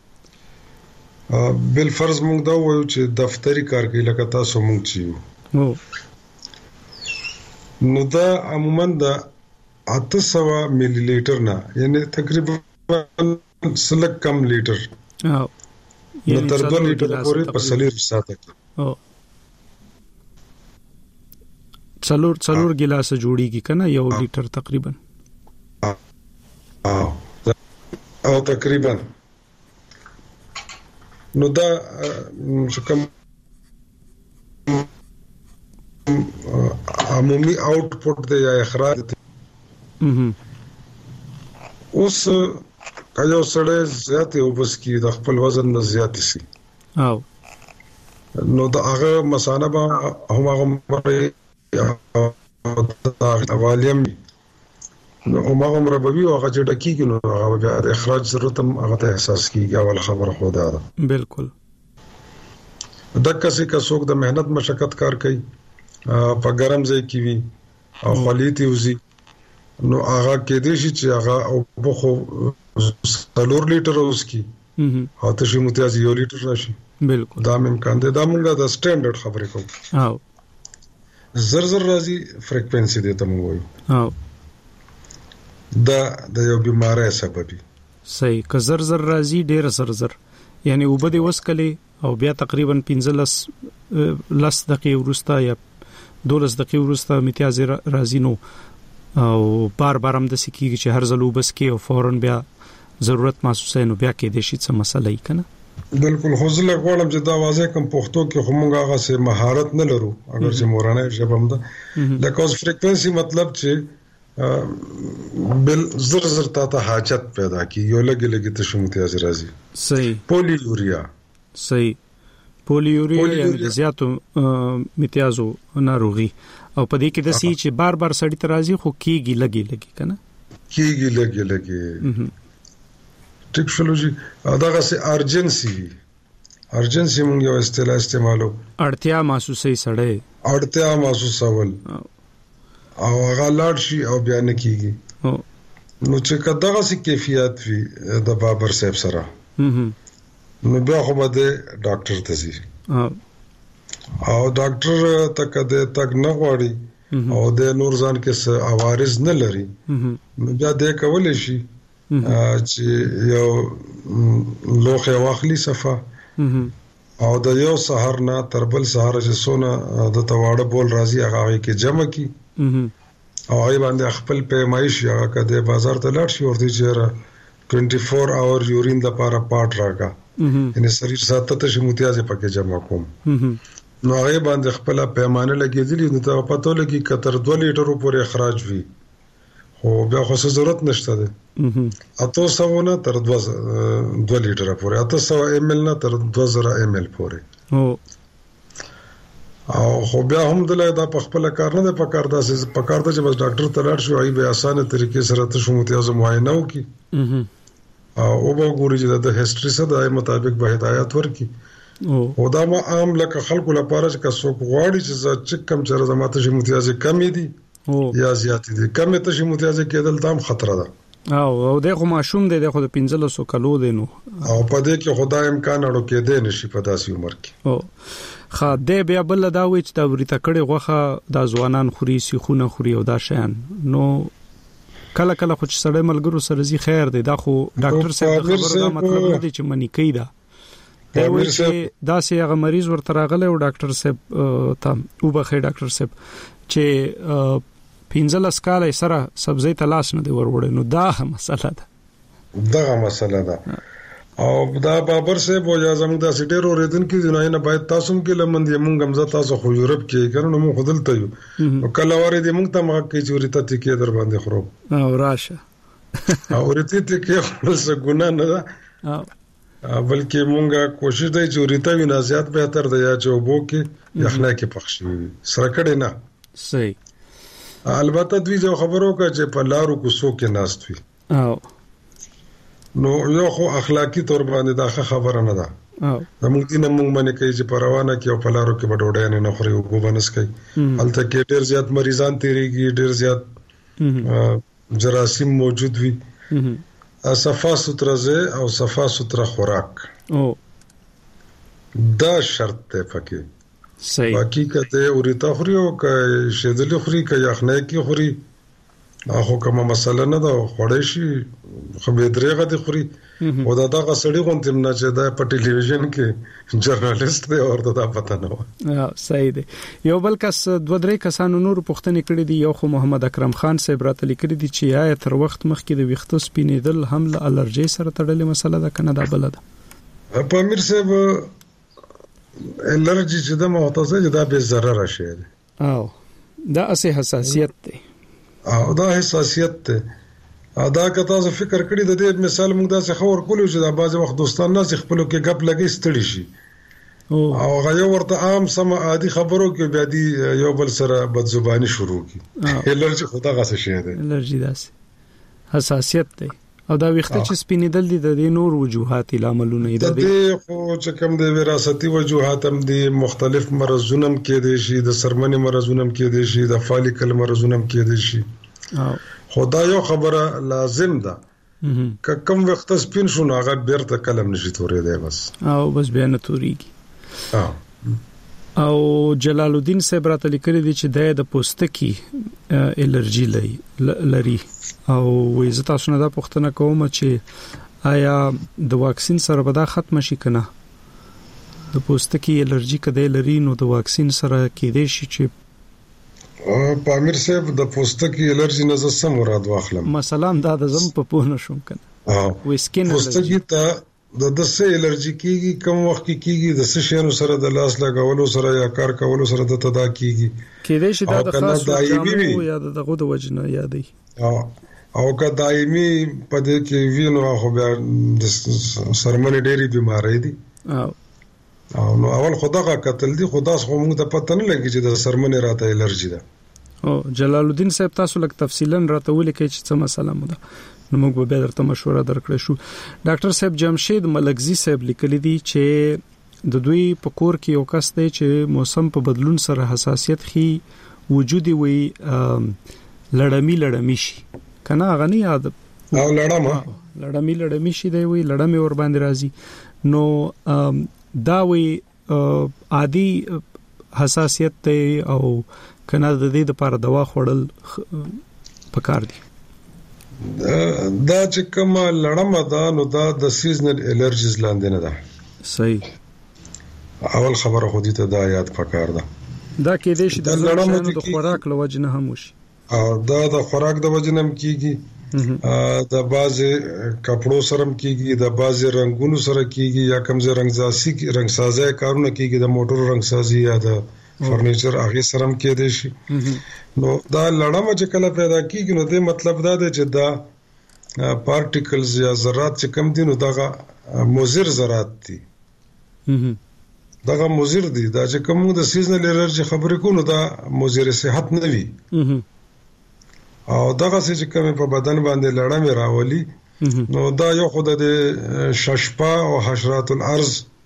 Speaker 5: بل فرض مونږ دا وایو چې دفتری کار کوي لکه تاسو مونږ چیو او نو دا عموما دا اته سوه ملي لیټر نه یعنی تقریبا سلک کم لیټر او یعنی تر دوه لیټر پورې په سلیر ساته او څلور څلور ګلاسه جوړیږي کنه یو لیټر تقریبا او او تقریبا نو دا کوم عمومي آوټپوټ دی یا اخراج دی اوس کله سره زیات او بس کی د خپل وزن نه زیات شي او نو دا هغه مسانه به هم هغه والیم نو هغه مربوي او هغه چې ډکیږي نو هغه بیا د اخراج ضرورت هم هغه ته احساس کیږي اول خبره خو دا ده بالکل دغه څه کا څوک د مهنت مشقت کار کوي په ګرم ځای کې وي او خلیتي وزي نو هغه کې دې شي چې هغه او بخو څلور لیټر اوس کی او ته شي متیاز یو لیټر راشي بالکل دا امکان دی دا موږ د سټانډرډ خبرې کوو او زر زر راځي فریکوئنسي دې ته موږ وایو او دا د یو بیماری سبب دی صحیح که زر زر راځي ډېر زر زر یعنی وبدي وسکلي او بیا تقریبا پنځه لس لس دقیقې ورسته یا دولس دقیقې ورسته امتیاز راځي نو او بار بار هم د سکیږي چې هر ځلو بس کې او فورن بیا ضرورت محسوسه نو بیا کې د شي څه مسله ای کنه بالکل خو زه غواړم چې دا واضح کوم پښتو کې همغه هغه سه مهارت نه لرو اگر چې مورانه ژبه هم ده لکه اوس فریکوئنسي مطلب چې بل زر زر ته حاجت پیدا کی یو لګي لګي ته شو امتیاز راځي صحیح پولی یوریا صحیح پولی یوریا یعنی زیاتو امتیازو ناروغي او په دې کې د سې چې بار بار سړی ترازی خو کیږي لګي لګي کنه کیږي لګي لګي ټیکسولوژي داغه سي ارجنسي ارجنسي مونږ یو اصطلاح استعمالو اړتیا محسوسه سړی اړتیا محسوسول او هغه لاړ شي او بیان کیږي نو چې کداغه سي کیفیت وي د بابر صاحب سره نو بیا خو به ډاکټر ته ځي او ډاکټر تک د تک نه غواړي او د نور ځان کې څه عوارض نه لري بیا د کول شي چې یو لوخه واخلي صفه او د یو سحر نه تربل سحر چې سونه د تواړه بول راځي هغه کې جمع کی او ای باندې خپل پیمایش یا کده بازار ته لاړ شي ورته چیرې چوبیس اور یورین د لپاره پاټ راکا یعنی شریر ساته ته شموتیاز پکې جمع کوم نو هغه باندې خپل پیمانه لګېدلی نو ته پته لګي کتر دوه لیټر پورې اخراج وي خو بیا خو ضرورت نشته ده اته سوونه تر دوه لیټر پورې اته سو ایم ال نه تر دوه زره ایم ال پورې او او خو بیا هم دلته دا په خپل کار نه ده په کار داسې په کار ته چې بس ډاکټر ته لاړ شو ای به اسانه طریقې سره ته شو متیاز معاینه وکي او به ګوري چې د هیستوري سره د مطابق به هدایت ورکي او دا ما عام لکه خلکو لپاره چې څوک غواړي چې چې کم چیرې زماته شي متیاز کمی دي یا زیات دي کم ته شي متیاز کېدل تام خطر ده او او دغه ماشوم دی دغه د پنځه لسو کلو دی نو او په دې کې خدای امکان اړو کې دی نشي په داسې عمر کې او خا دې بیا بل دا وې چې دا ورته کړي غوخه د ځوانان خوري سیخونه خوري او دا شیان نو کله کله خو چې سړی ملګرو سره زی خیر دی دا خو ډاکټر صاحب خبره دا مطلب نه دی چې منی کوي دا دا وې چې دا سي هغه مریض ورته راغله او ډاکټر صاحب ته او بخې ډاکټر صاحب چې پینځلس کال سره سبزی تلاش نه دی وروړي نو دا مسله ده دا مسله ده او دا بابر صاحب او اعظم دا سټیر اوریدن کې جنای نه باید تاسو کې لمن دي مونږ هم تاسو خو یورپ کې کړنو مونږ خدلته یو او کله واره دي مونږ ته مګ کې چوري ته کې در باندې خراب او راشه او ورته ته کې خپل څه ګنا نه ده بلکې مونږه کوشش دی چې ورته وینا زیات به تر د یا چې وبو کې یخنه کې پخشي سره کړي نه
Speaker 2: صحیح
Speaker 5: البته دوی جو خبرو کا چې په لارو کوڅو کې ناست وي
Speaker 2: او
Speaker 5: نو یو خو اخلاقی تور باندې دا خبره نه ده
Speaker 2: او
Speaker 5: د مونږ دینه مونږ باندې کوي چې په روانه کې او په لارو کې بډوډای نه خوري او وبنس کوي هلته کې ډیر زیات مریضان تیریږي ډیر زیات جراثیم موجود وي صفا ستره ځای او صفا ستره خوراک
Speaker 2: او
Speaker 5: دا شرط ته پکې
Speaker 2: صحیح
Speaker 5: باقي کته اورita خوري او که شیدل خوري که یخنه کې خوري هغه کومه مسله نه ده خوړې شي خو به درېغه دي خوري او دا دغه سړی غونډه نه چې دا په ټلویزیون کې جرنالست دی او دا پته نه و
Speaker 2: صحیح دی یو بل کس دوه درې کسانو نور پوښتنه کړې دي یو خو محمد اکرم خان صاحب راته لیکلي دي چې یا تر وخت مخکې د ویښتو سپینېدل هم له الرجی سره تړلې مسله ده کنه دا بل ده
Speaker 5: په امیر صاحب الرجی چې د معتزله دا به ضرر شي
Speaker 2: او دا اسه حساسیت دی
Speaker 5: او دا حساسیت ته ادا که تاسو فکر کړی د دې مثال موږ دا څه خبر کولو چې دا بعض وخت دوستان نه خپلو کې غپ لګي ستړي شي او غيو ورته عام سم عادي خبرو کې بیا دي یو بل سره بدزبانی شروع کی الرجی خدا غاسه شي ده
Speaker 2: الرجی داس حساسیت دی او دا وخت چې سپینېدل دي د نور وجوهات لاملونه دي
Speaker 5: د دې خو چې کوم د وراثتي وجوهات هم دي مختلف مرزونه کې دي شي د سرمنې مرزونه کې دي شي د فالیکل مرزونه کې دي شي
Speaker 2: او
Speaker 5: خدا یو خبره لازم ده که کوم وخت سپین شو نو هغه بیرته کلم نشي تورې دی بس
Speaker 2: او بس بیان توريږي او جلال الدین صاحب راته لیکلي دي چې د پوستکي الرجی لري او وې زه تاسو نه دا پوښتنه کوم چې آیا د واکسین سره به دا ختم شي کنه د پوستکي الرجی کده لري نو د واکسین سره کېدې شي چې
Speaker 5: په امیر صاحب د پوستکي الرجی نه زه سم مراد واخلم
Speaker 2: مثلا دا د زم په پوه نشم کنه
Speaker 5: ها
Speaker 2: وې سکین
Speaker 5: پوستکي ته د دسه الرجی کیږي کوم وخت کیږي د سشینو سره د لاس لګولو سره یا کار کولو سره د تدا کیږي
Speaker 2: کېدې شي دا د خاص جامو یا دغه د وجنه یادې
Speaker 5: او که دایمي په دې کې وینو خو بیا د سرمنې ډېری بیماری دي
Speaker 2: او
Speaker 5: او نو اول خدای قتل دي خدا خو موږ ته پته نه لګي چې د سرمنې راته الرجی ده
Speaker 2: او جلال الدین صاحب تاسو لک تفصیلا راته ولیکئ چې څه مسله مو ده نو موږ به درته مشوره درکړو شو ډاکټر صاحب جمشید ملکزی صاحب لیکلی دي چې د دوی په کور کې یو کس دی چې موسم په بدلون سره حساسیت خي وجودي وي لړمی لړمی شي کنه غنی یاد
Speaker 5: او لړم
Speaker 2: لړمی لړمی شي دی وي لړمی ور باندې راځي نو دا وی عادي حساسیت ته او کنه د دې لپاره دوا خوړل پکار دي
Speaker 5: دا چې کوم لړم ده نو دا د سیزنل الرجیز لاندې نه ده
Speaker 2: صحیح
Speaker 5: اول خبره خو دې ته دا یاد پکار ده
Speaker 2: دا کې دې چې د لړم د خوراک لوجه نه هم وشي
Speaker 5: او دا د خوراک د وجه نه کیږي د بازي کپړو سره کیږي د بازي رنگونو سره کیږي یا کومځ رنگزاسي رنگسازي کارونه کیږي د موټر رنگسازي یا د فرنیچر هغه سره کېدې شي نو دا لړم چې کله پیدا کیږي نو د مطلب دا دی چې دا پارټیکلز یا ذرات چې کم دي نو دا مضر ذرات دي دا مضر دي دا چې کوم د سیزنل الرجی خبرې کو نو دا مضر صحت نه وي او دغه چې کوم په بدن باندې لړم راولي نو دا یو خود د ششپا او حشرات الارض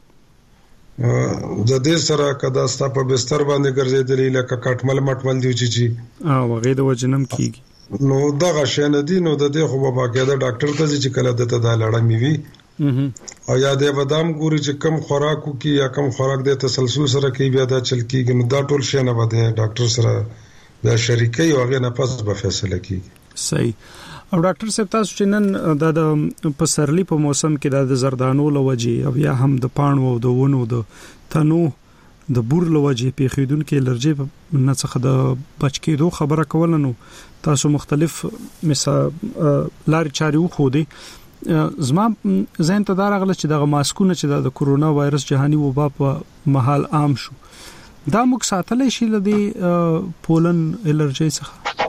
Speaker 5: د دې سره کدا ستا په بستر باندې ګرځېدلې لکه کټمل مټمل دی چې
Speaker 2: او هغه د وجنم کیږي
Speaker 5: نو دغه شنه دي نو د دې خو به باقاعده ډاکټر ته چې کله د ته د لړم وي او یا د بادام ګوري چې کم خوراکو کې یا کم خوراک د تسلسل سره کې بیا دا چل کیږي نو دا ټول شنه بده ډاکټر سره دا شریکي او هغه نه پس به فیصله کیږي
Speaker 2: صحیح او ډاکټر صاحب تاسو چې نن د پسرلی په موسم کې د زردانو لوجي او یا هم د پاڼو او د ونو د تنو د بور لوجي په خیدون کې الرجی نه څخه د بچ کېدو خبره کول نو تاسو مختلف مثال لارې چاري خو دي زما زين ته دا راغله چې د ماسکونه چې د کورونا وایرس جهاني وبا په محل عام شو دا موږ ساتلې شي لدی پولن الرجی څخه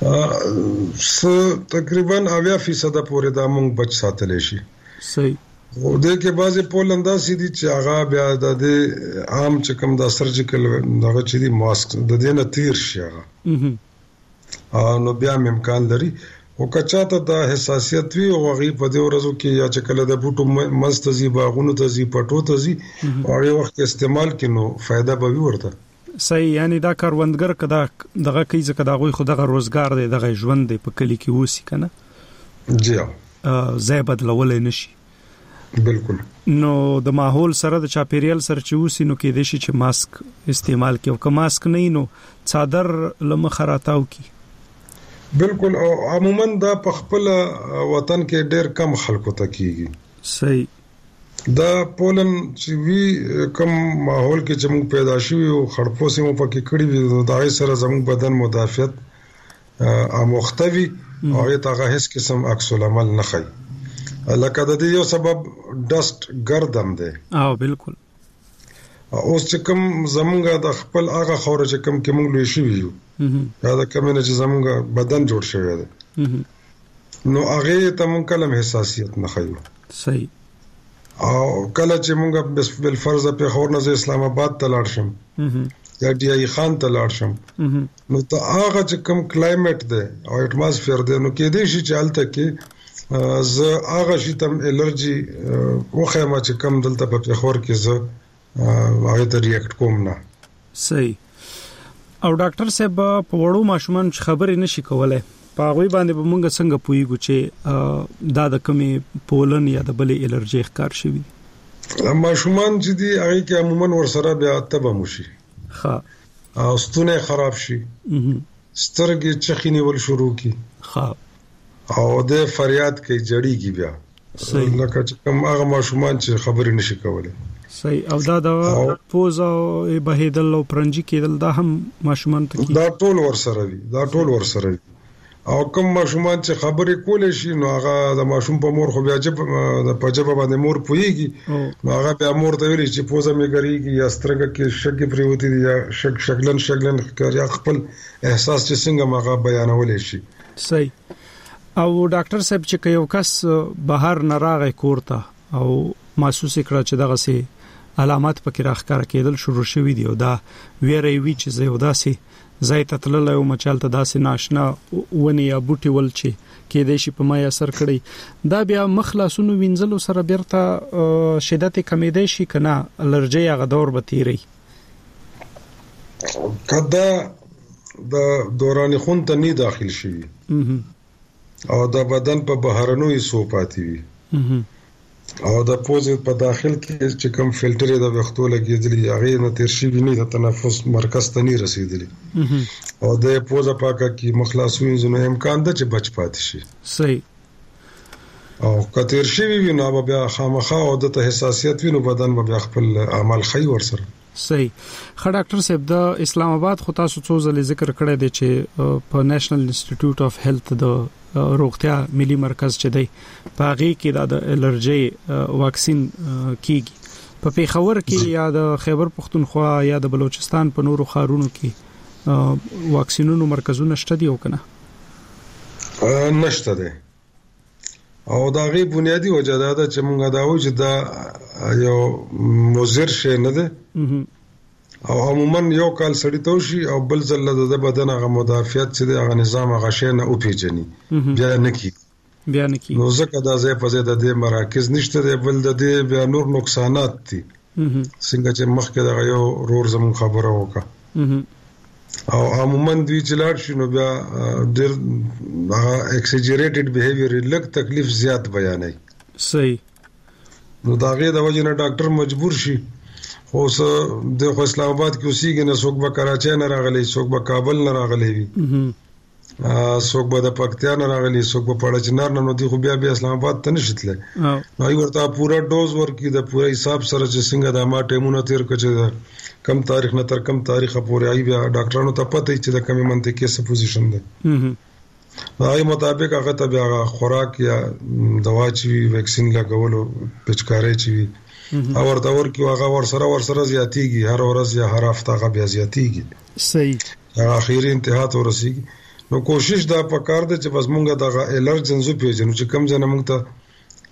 Speaker 5: س تقریبا اویا فیصد پورې دا موږ بچ ساتلې شي
Speaker 2: صحیح
Speaker 5: او د کې بعضی پولندا سي دي چې هغه بیا د عام چې کوم د سرجیکل دغه چې دی ماسک د دې نه تیر شي هغه نو بیا امکان لري او کچاته د حساسیت وی او غي په دې ورځو کې یا چې کله د بوټو مستزي باغونو ته زی پټو ته زی او هغه وخت استعمال کینو فائدہ به ورته
Speaker 2: صحیح. یعنی دا کاروندګر کدا دغه کی ځکه دا غوي خدغه روزګار دی دغه ژوند دی په کلی کې وسی کنه
Speaker 5: جی
Speaker 2: زای بدلول نشي
Speaker 5: بالکل.
Speaker 2: نو د ماحول سره د چاپیریال سره چې وسی نو کې د شي چې ماسک استعمال کوي او که ماسک نه نو څادر لمخ راتاو کی
Speaker 5: بالکل. او عموما دا په خپل وطن کې ډېر کم خلکو ته کیږي
Speaker 2: صحیح.
Speaker 5: دا پولن چې وی کم ماحول کې چې موږ پیدا شوی او خړپوسې مو پکې کړی وي دا یې سره زموږ بدن مدافعت امختوي او هغه ته هیڅ قسم عکس العمل نه خي لکه د دې یو سبب ډست ګردم دی.
Speaker 2: او بالکل.
Speaker 5: اوس چې کوم زمونږ د خپل هغه خوره چې کوم کې موږ لوي شوی یو دا د کومه چې زمونږ بدن جوړ شوی دی نو هغه ته موږ کلم حساسیت نه خيو.
Speaker 2: صحیح.
Speaker 5: او کله چې موږ بل فرض په خور نه اسلام آباد ته لاړ شم یا ډی ای خان ته لاړ شم نو ته هغه چې کوم کلایمټ دی او اټماسفیر دی نو کې دې شي چې حالت کې ز هغه شي تم الرجی وخه ما چې کوم دلته په خور کې ز هغه ته ریاکټ کوم نه.
Speaker 2: صحیح. او ډاکټر صاحب په وړو ماشومان خبرې نشي کولای په غوي باندې به مونږ څنګه پويګو چې دا د کمی پولن یا د بلې الرجی ښکار شي.
Speaker 5: ماشومان چې دی هغه کې عموما ورسره بیا تبه موشي
Speaker 2: ښه
Speaker 5: او ستونه خراب شي سترګې چخینی ول شروع کی ښه او د فریاد کوي جړیږي بیا لکه چې کوم هغه ماشومان چې خبرې نشي کولای.
Speaker 2: صحیح. او دا د پوز او بهیدل او پرنجي کېدل دا هم ماشومان ته
Speaker 5: دا ټول ورسره وي دا ټول ورسره وي او کوم ماشومان چې خبرې کولې شي نو هغه د ماشوم په مور خو بیا چې د پجبه باندې مور پويږي نو هغه بیا مور ته ویلي چې پوزه مې ګریږي یا سترګه کې شګ پریوتی دي یا شګ شګلن شګلن کار خپل احساس چې څنګه مغه بیانولې شي.
Speaker 2: صحیح. او ډاکټر صاحب چې یو کس بهر نه راغی کورته او محسوس کړه چې دغه سي علامات پکې راخکار کېدل شروع شوې دي او دا ویری وی چې زه وداسي زای ته تلل او مچال ته داسې ناشنا ونی یا بوټي ول چې کې دې شي په ما اثر کړی دا بیا مخلصونو وینځلو سره بیرته شدت کمیدې شي کنه الرجی هغه دور به تیری
Speaker 5: کدا د دوران خون ته نه داخل شي او د بدن په بهرنو یې سو پاتې وي او د پوز په داخل کې چې کوم فلټر د وختو لګیدلی هغه نه تیر شي نه د تنفس مرکز ته نه رسیدلی او د پوز پاکه کې مخلاصوین زنه امکان ده چې بچ پاتې شي.
Speaker 2: صحیح.
Speaker 5: او کتیر شي وی نو بیا خامخا او د حساسیت وینو بدن بیا خپل عمل خي ورسره.
Speaker 2: صحیح. خ ډاکټر صاحب د اسلام آباد خو تاسو څو ځله ذکر کړی دی چې په نېشنل انسټیټیوټ اف هیلث د روغتیا ملي مرکز چې دی پاغي کې د الرجی واکسین کیږي په پیښور کې یا د خیبر پختونخوا یا د بلوچستان په نورو ښارونو کې واکسینونو مرکزونه شته دي او کنه
Speaker 5: نشته دي او دا غي بنیادی وجه ده چې موږ دا و چې دا یو مضر شي نه ده او عموما یو کال سړی توشي او بل ځل د بدن غو مدافعت چې د نظام غشنه او پیجنی بیا نه کی
Speaker 2: بیا نه کی
Speaker 5: نو ځکه دا ځای په ځای د دې مراکز نشته دی بل د دې بیا نور نقصانات دي څنګه چې مخکې دا یو رور زمون خبره وکړه او عموما دوی چې لاړ شي نو بیا ډېر اکسجریټډ بیهیویر لک تکلیف زیات بیانای.
Speaker 2: صحیح.
Speaker 5: نو دا غي د وجه نه ډاکټر مجبور شي اوس د اسلام آباد کې اوسېږي نه څوک به کراچۍ نه راغلي څوک به کابل نه راغلي وي څوک به د پکتیا نه راغلي څوک به پړچنار نه نو دی خو بیا بیا اسلام آباد ته نشتله نو یو ورته پورا ډوز ورکی د پورا حساب سره چې څنګه د ما ټیمونه تیر کړي کم تاریخ نه تر کم تاریخ پورې ای بیا ډاکټرانو ته پته چې د کمی منطقي څه پوزیشن ده هغه مطابق هغه ته بیا خوراک یا دوا چې ویکسین لګولو پچکارې چې او ورته ورکو هغه ور سره ور سره زیاتیږي هر ورځ یا هر هفته هغه بیا زیاتیږي.
Speaker 2: صحیح.
Speaker 5: اخیری انتها ته ورسیږي نو کوشش دا پکار ده چې بس مونږه د الرجنز پیژنو چې کم ځنه مونږ ته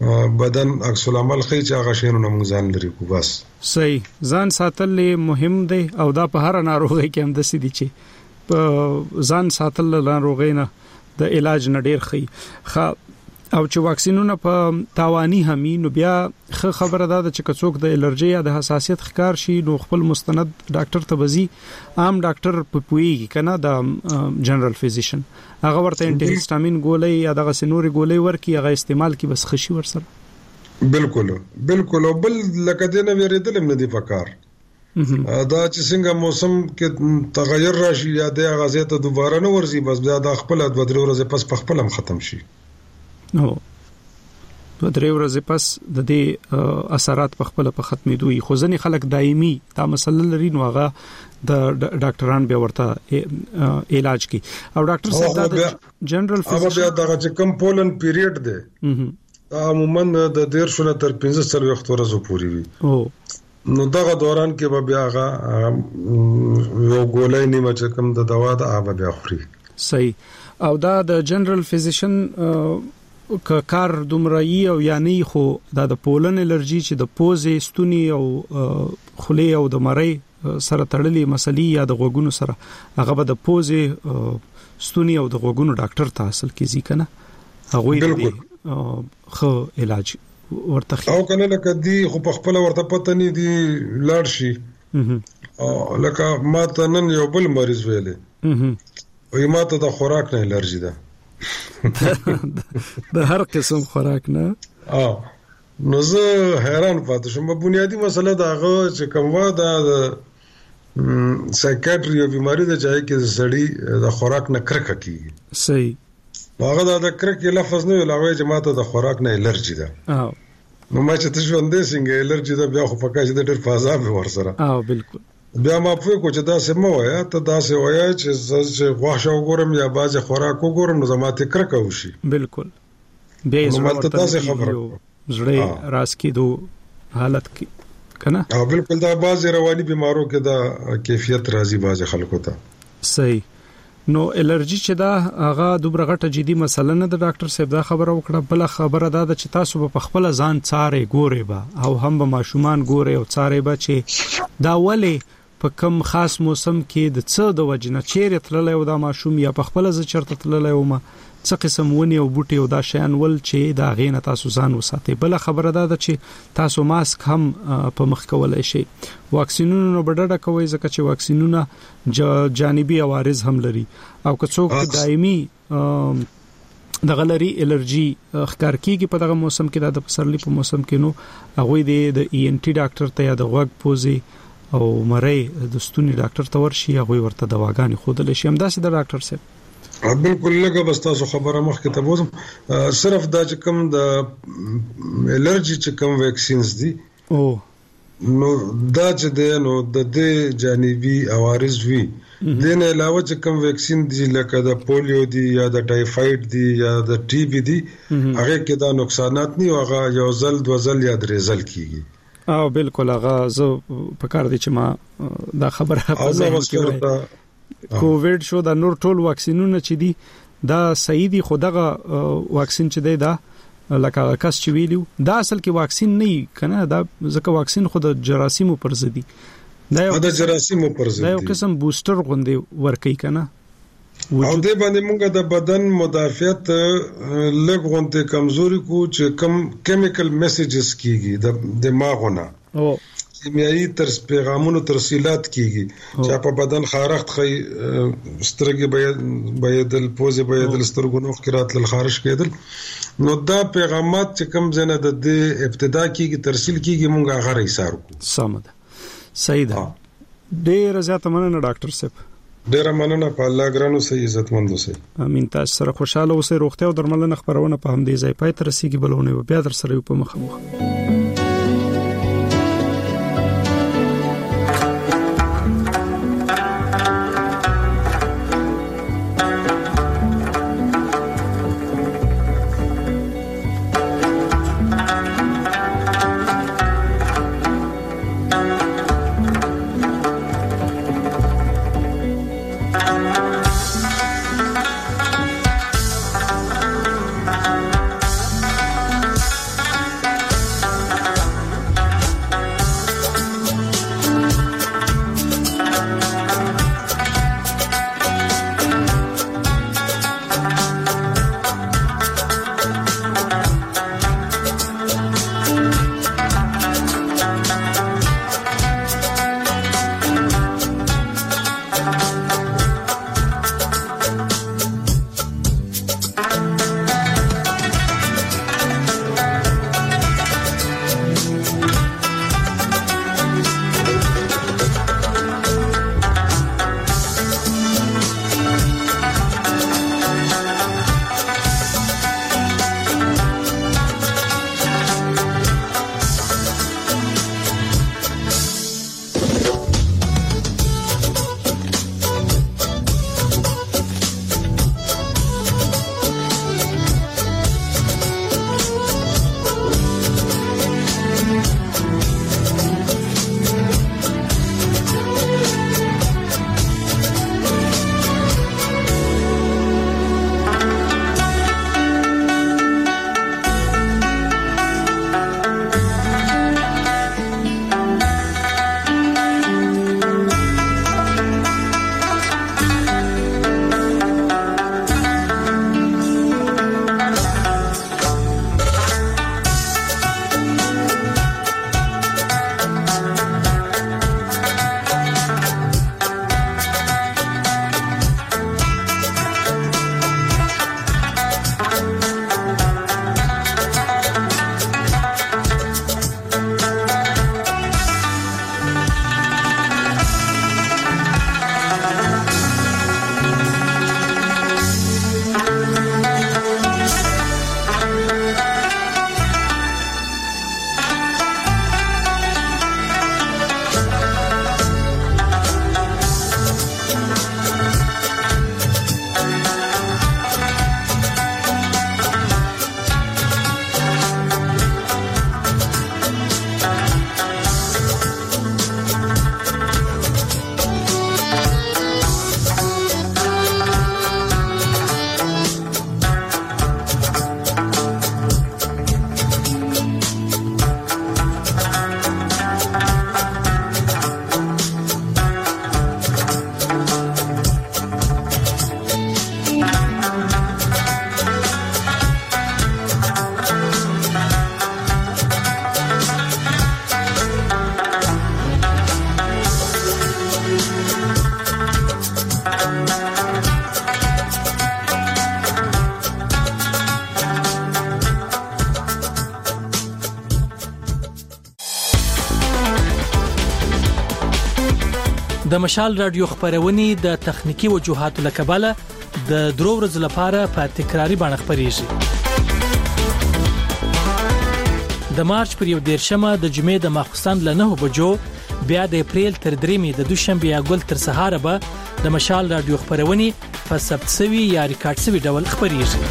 Speaker 5: بدن عکس العمل خي چې هغه شینو نه موږ ځان لري کو بس
Speaker 2: صحیح ځان ساتل مهم دی او دا په هر ناروغي کې هم د سدي چې په ځان ساتل ناروغي نه د علاج نه ډیر خي او چې واکسینونه په تاوانی همي نو بیا خبره ده چې کڅوک د الرجی یا د حساسیت ښکار شي نو خپل مستند ډاکټر ته بزي عام ډاکټر په پويږي کنه د جنرال فزیشن هغه ورته انټي هیستامین ګولۍ یا دغه سنوري ګولۍ ورکی هغه استعمال کی بس خشي ورسره
Speaker 5: بالکل بالکل بل لکه دنه ویریدل نه دی پکار دا چې څنګه موسم کې تغیر راشي یا د غازه ته دوباره نه ورزي بس بیا د خپل د ودرې ورځې پس په خپل هم ختم شي
Speaker 2: نو دوه درې ورځې پس د دې اثرات په خپل په ختمېدوي خو ځنې خلک دایمي دا مسله لري نو هغه د ډاکټران به ورته علاج کوي او ډاکټر صاحب دا جنرال
Speaker 5: فزیشن هغه دا چې کم پولن پیریډ دی عموما د ډیر شونه تر پنځه وخت ورځې پوري وي او نو دغه دوران کې به بیا هغه یو ګولای نیمه چې کم د دوا د هغه بیا خوري
Speaker 2: صحیح او دا د جنرال فزیشن ک کار دومرایي او یعنی خو دا د پولن الرجی چې د پوزې ستونی او خولې او د مری سره تړلې مسلې یا د غوګونو سره هغه به د پوزې ستونی او د غوګونو ډاکټر ته حاصل کیږي کنه هغه دې خو علاج ورته
Speaker 5: او کنه لکه دی خو په خپل ورته پته نه دی لاړ شي او لکه ما ته نن یو بل مریض ویلې وي ما ته د خوراک نه الرجی ده
Speaker 2: د هر قسم خوراک نه
Speaker 5: اه نو زه حیران پاتې شوم په بنیادی مسله دا غو چې کومه دا سایکیاټری او بیماری د ځای کې سړی د خوراک نه کرکه کوي
Speaker 2: صحیح
Speaker 5: هغه دا د کرکه لفظ نه ویلای چې ماته د خوراک نه الرجی ده
Speaker 2: اه
Speaker 5: نو ما چې تاسو اندې څنګه الرجی ده بیا خو پکا چې د ډېر فازاب ورسره
Speaker 2: اه بالکل
Speaker 5: بیا ما په کو چې دا سم وایا ته دا سه وایا چې چې غواښه وګورم یا باز خوراک وګورم نو زماته کرکه وشي
Speaker 2: بالکل به
Speaker 5: زموږ ته څه خبره
Speaker 2: زړه راس کې دو حالت کې کنه
Speaker 5: اه بالکل دا باز رواني بيمارو کې دا کیفیت راځي باز خلکو ته
Speaker 2: صحیح نو الرجی چې دا هغه دوبره غټه جدي مسله نه د ډاکټر صاحب دا خبره وکړه بل خبره دا چې تاسو په خپل ځان څاره ګوري با او هم به ماشومان ګوري او څاره به چې دا ولې په کم خاص موسم کې د څه د وجنه چیرې تللی او دا ماشوم یا په خپل ځ چرته تللی او ما څه قسم ونی او بوټي او دا شیان ول چې دا غینه تاسو ځان وساتئ بل خبره ده چې تاسو ماسک هم په مخ کولای شئ واکسینونو بډډه کوي ځکه چې واکسینونه جانبي عوارض هم لري او که څوک دایمي د غلري الرجی ښکار کیږي په دغه موسم کې د پسرلی په موسم کې نو هغه د ای ان ټي ډاکټر ته یا د غوږ پوزي او مری د ستوني ډاکټر ته ورشي هغه ورته دواګانې خودل شي هم داسې د ډاکټر صاحب
Speaker 5: بالکل لګه بس تاسو خبره مخکې ته بوزم صرف دا چې کوم د الرجی چې کوم ویکسینز دي
Speaker 2: او
Speaker 5: نو دا چې دی نو د دې جانبي عوارض وي دین علاوه چې کوم ویکسین دي لکه د پولیو دي یا د ټایفاید دي یا د ټي بي دي هغه کې دا نقصانات نه هغه یو ځل دو ځل یا درې ځل کیږي
Speaker 2: او بالکل هغه زه په کار دي چې ما دا خبره په ځای کې کووډ شو دا نور ټول واکسینونه چې دي دا صحیح دي خو دغه واکسین چې دی دا لکه کس چې ویلو دا اصل کې واکسین نه کنه دا ځکه واکسین خو د جراثیمو پر ضد دي
Speaker 5: دا د جراثیمو پر ضد
Speaker 2: دا یو قسم بوستر غوندې ورکي کنه
Speaker 5: او دې باندې موږ د بدن مدافعت لږ غونډه کمزوري کو چې کم کیمیکل میسجز کیږي د دماغونه
Speaker 2: او
Speaker 5: کیمیاوي تر پیغامونو ترسیلات کیږي چې په بدن خارښت خي سترګې به بيدل پوزې بيدل سترګونو خیرات لل خارج کېدل نو دا پیغامات چې کم زنه د ابتدا کیږي ترسیل کیږي موږ هغه ایثار کو
Speaker 2: سمد صحیح ده ډېر زیات مننه ډاکټر صاحب
Speaker 5: ډیر مننه په الله ګرانو سي عزت مند اوسئ
Speaker 2: امين تاسو سره خوشاله اوسئ روغتیا او درملنه خبرونه په همدې ځای پای تر رسیدي بلونه بیا در سره په مخه مخ
Speaker 8: د مشال رادیو خبرونه د تخنیکی وجوهاتو لکباله د درو ورځې لپاره په تکراری باندې خبريږي د مارچ پر یو دیرشمه د جمعې د ماخستان له نه بجو بیا د اپریل تر دریمې د دوشنبه یا ګل تر سهار به د مشال رادیو خبرونه په ثبت شوی یا ریکارډ شوی ډول خبريږي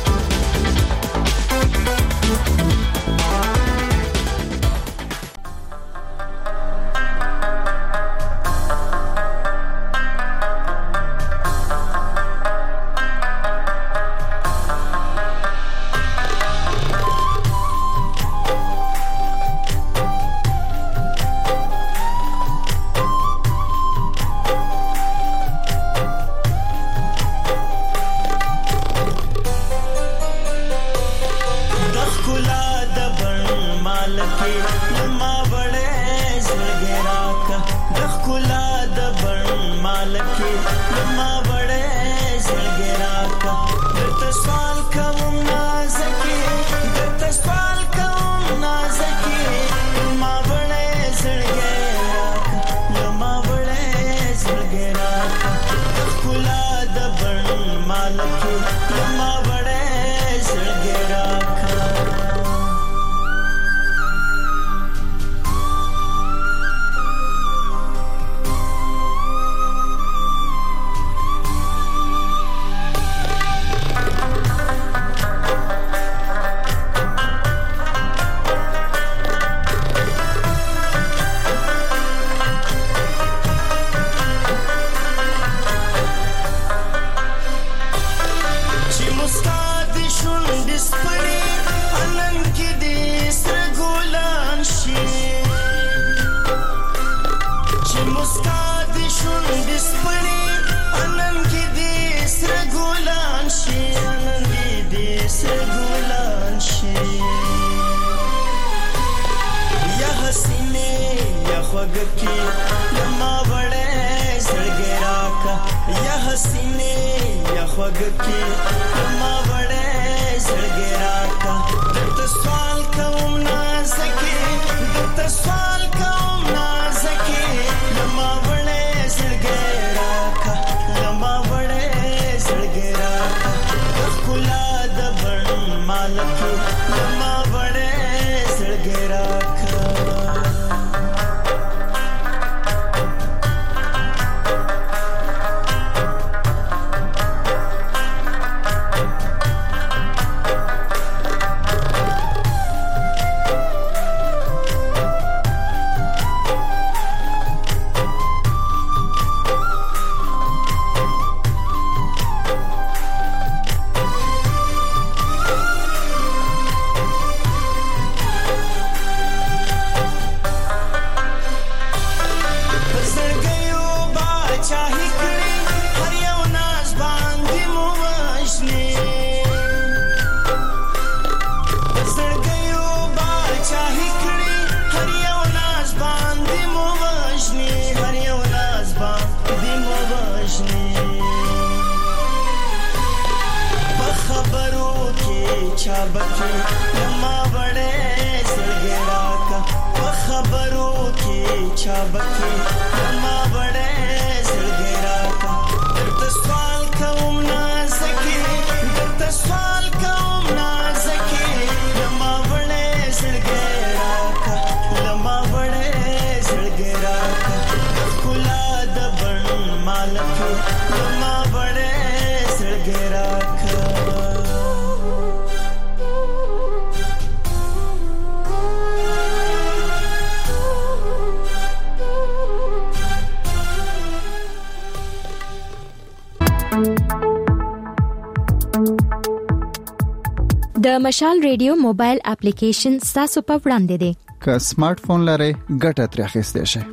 Speaker 3: د مشال ریډیو موبایل اپلیکیشن تاسو په وړاندې دی
Speaker 4: که سمارټ فون لرئ ګټه ترې اخیستئ شئ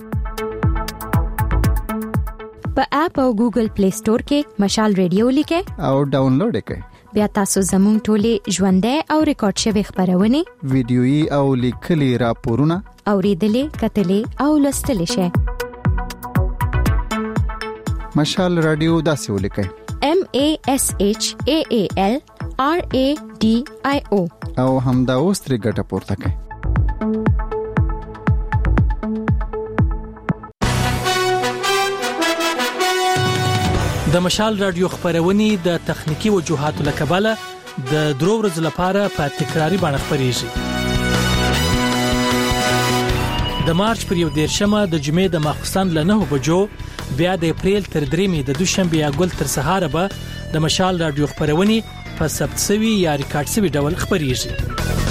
Speaker 3: په اپ او ګوګل پلی سٹور کې مشال ریډیو لیکئ
Speaker 4: او ډاونلوډ کړئ
Speaker 3: بیا تاسو زموږ ټولې ژوندۍ او ریکارډ شوی خبرونه
Speaker 4: ویډیويي او لیکلي راپورونه
Speaker 3: اوریدلې کتلې او لوستلې شئ
Speaker 4: مشال رادیو داسې ولیکئ
Speaker 3: M A S H A A L R A D I O
Speaker 4: او همدا اوس ترې ګټه پورته کړئ.
Speaker 8: د مشال رادیو خبرونه د تخنیکی وجوهاتو لکباله د درو ورځې لپاره په تکراری باندې خبريږي. د مارچ پر یو دیرشمه د جمعې د ماخستان له نه بجو بیا د اپریل تر دریمې د دوشنبه یا ګل تر سهار به د مشال رادیو خبرونه په ثبت شوی یا ریکارډ شوی ډول خبريږي.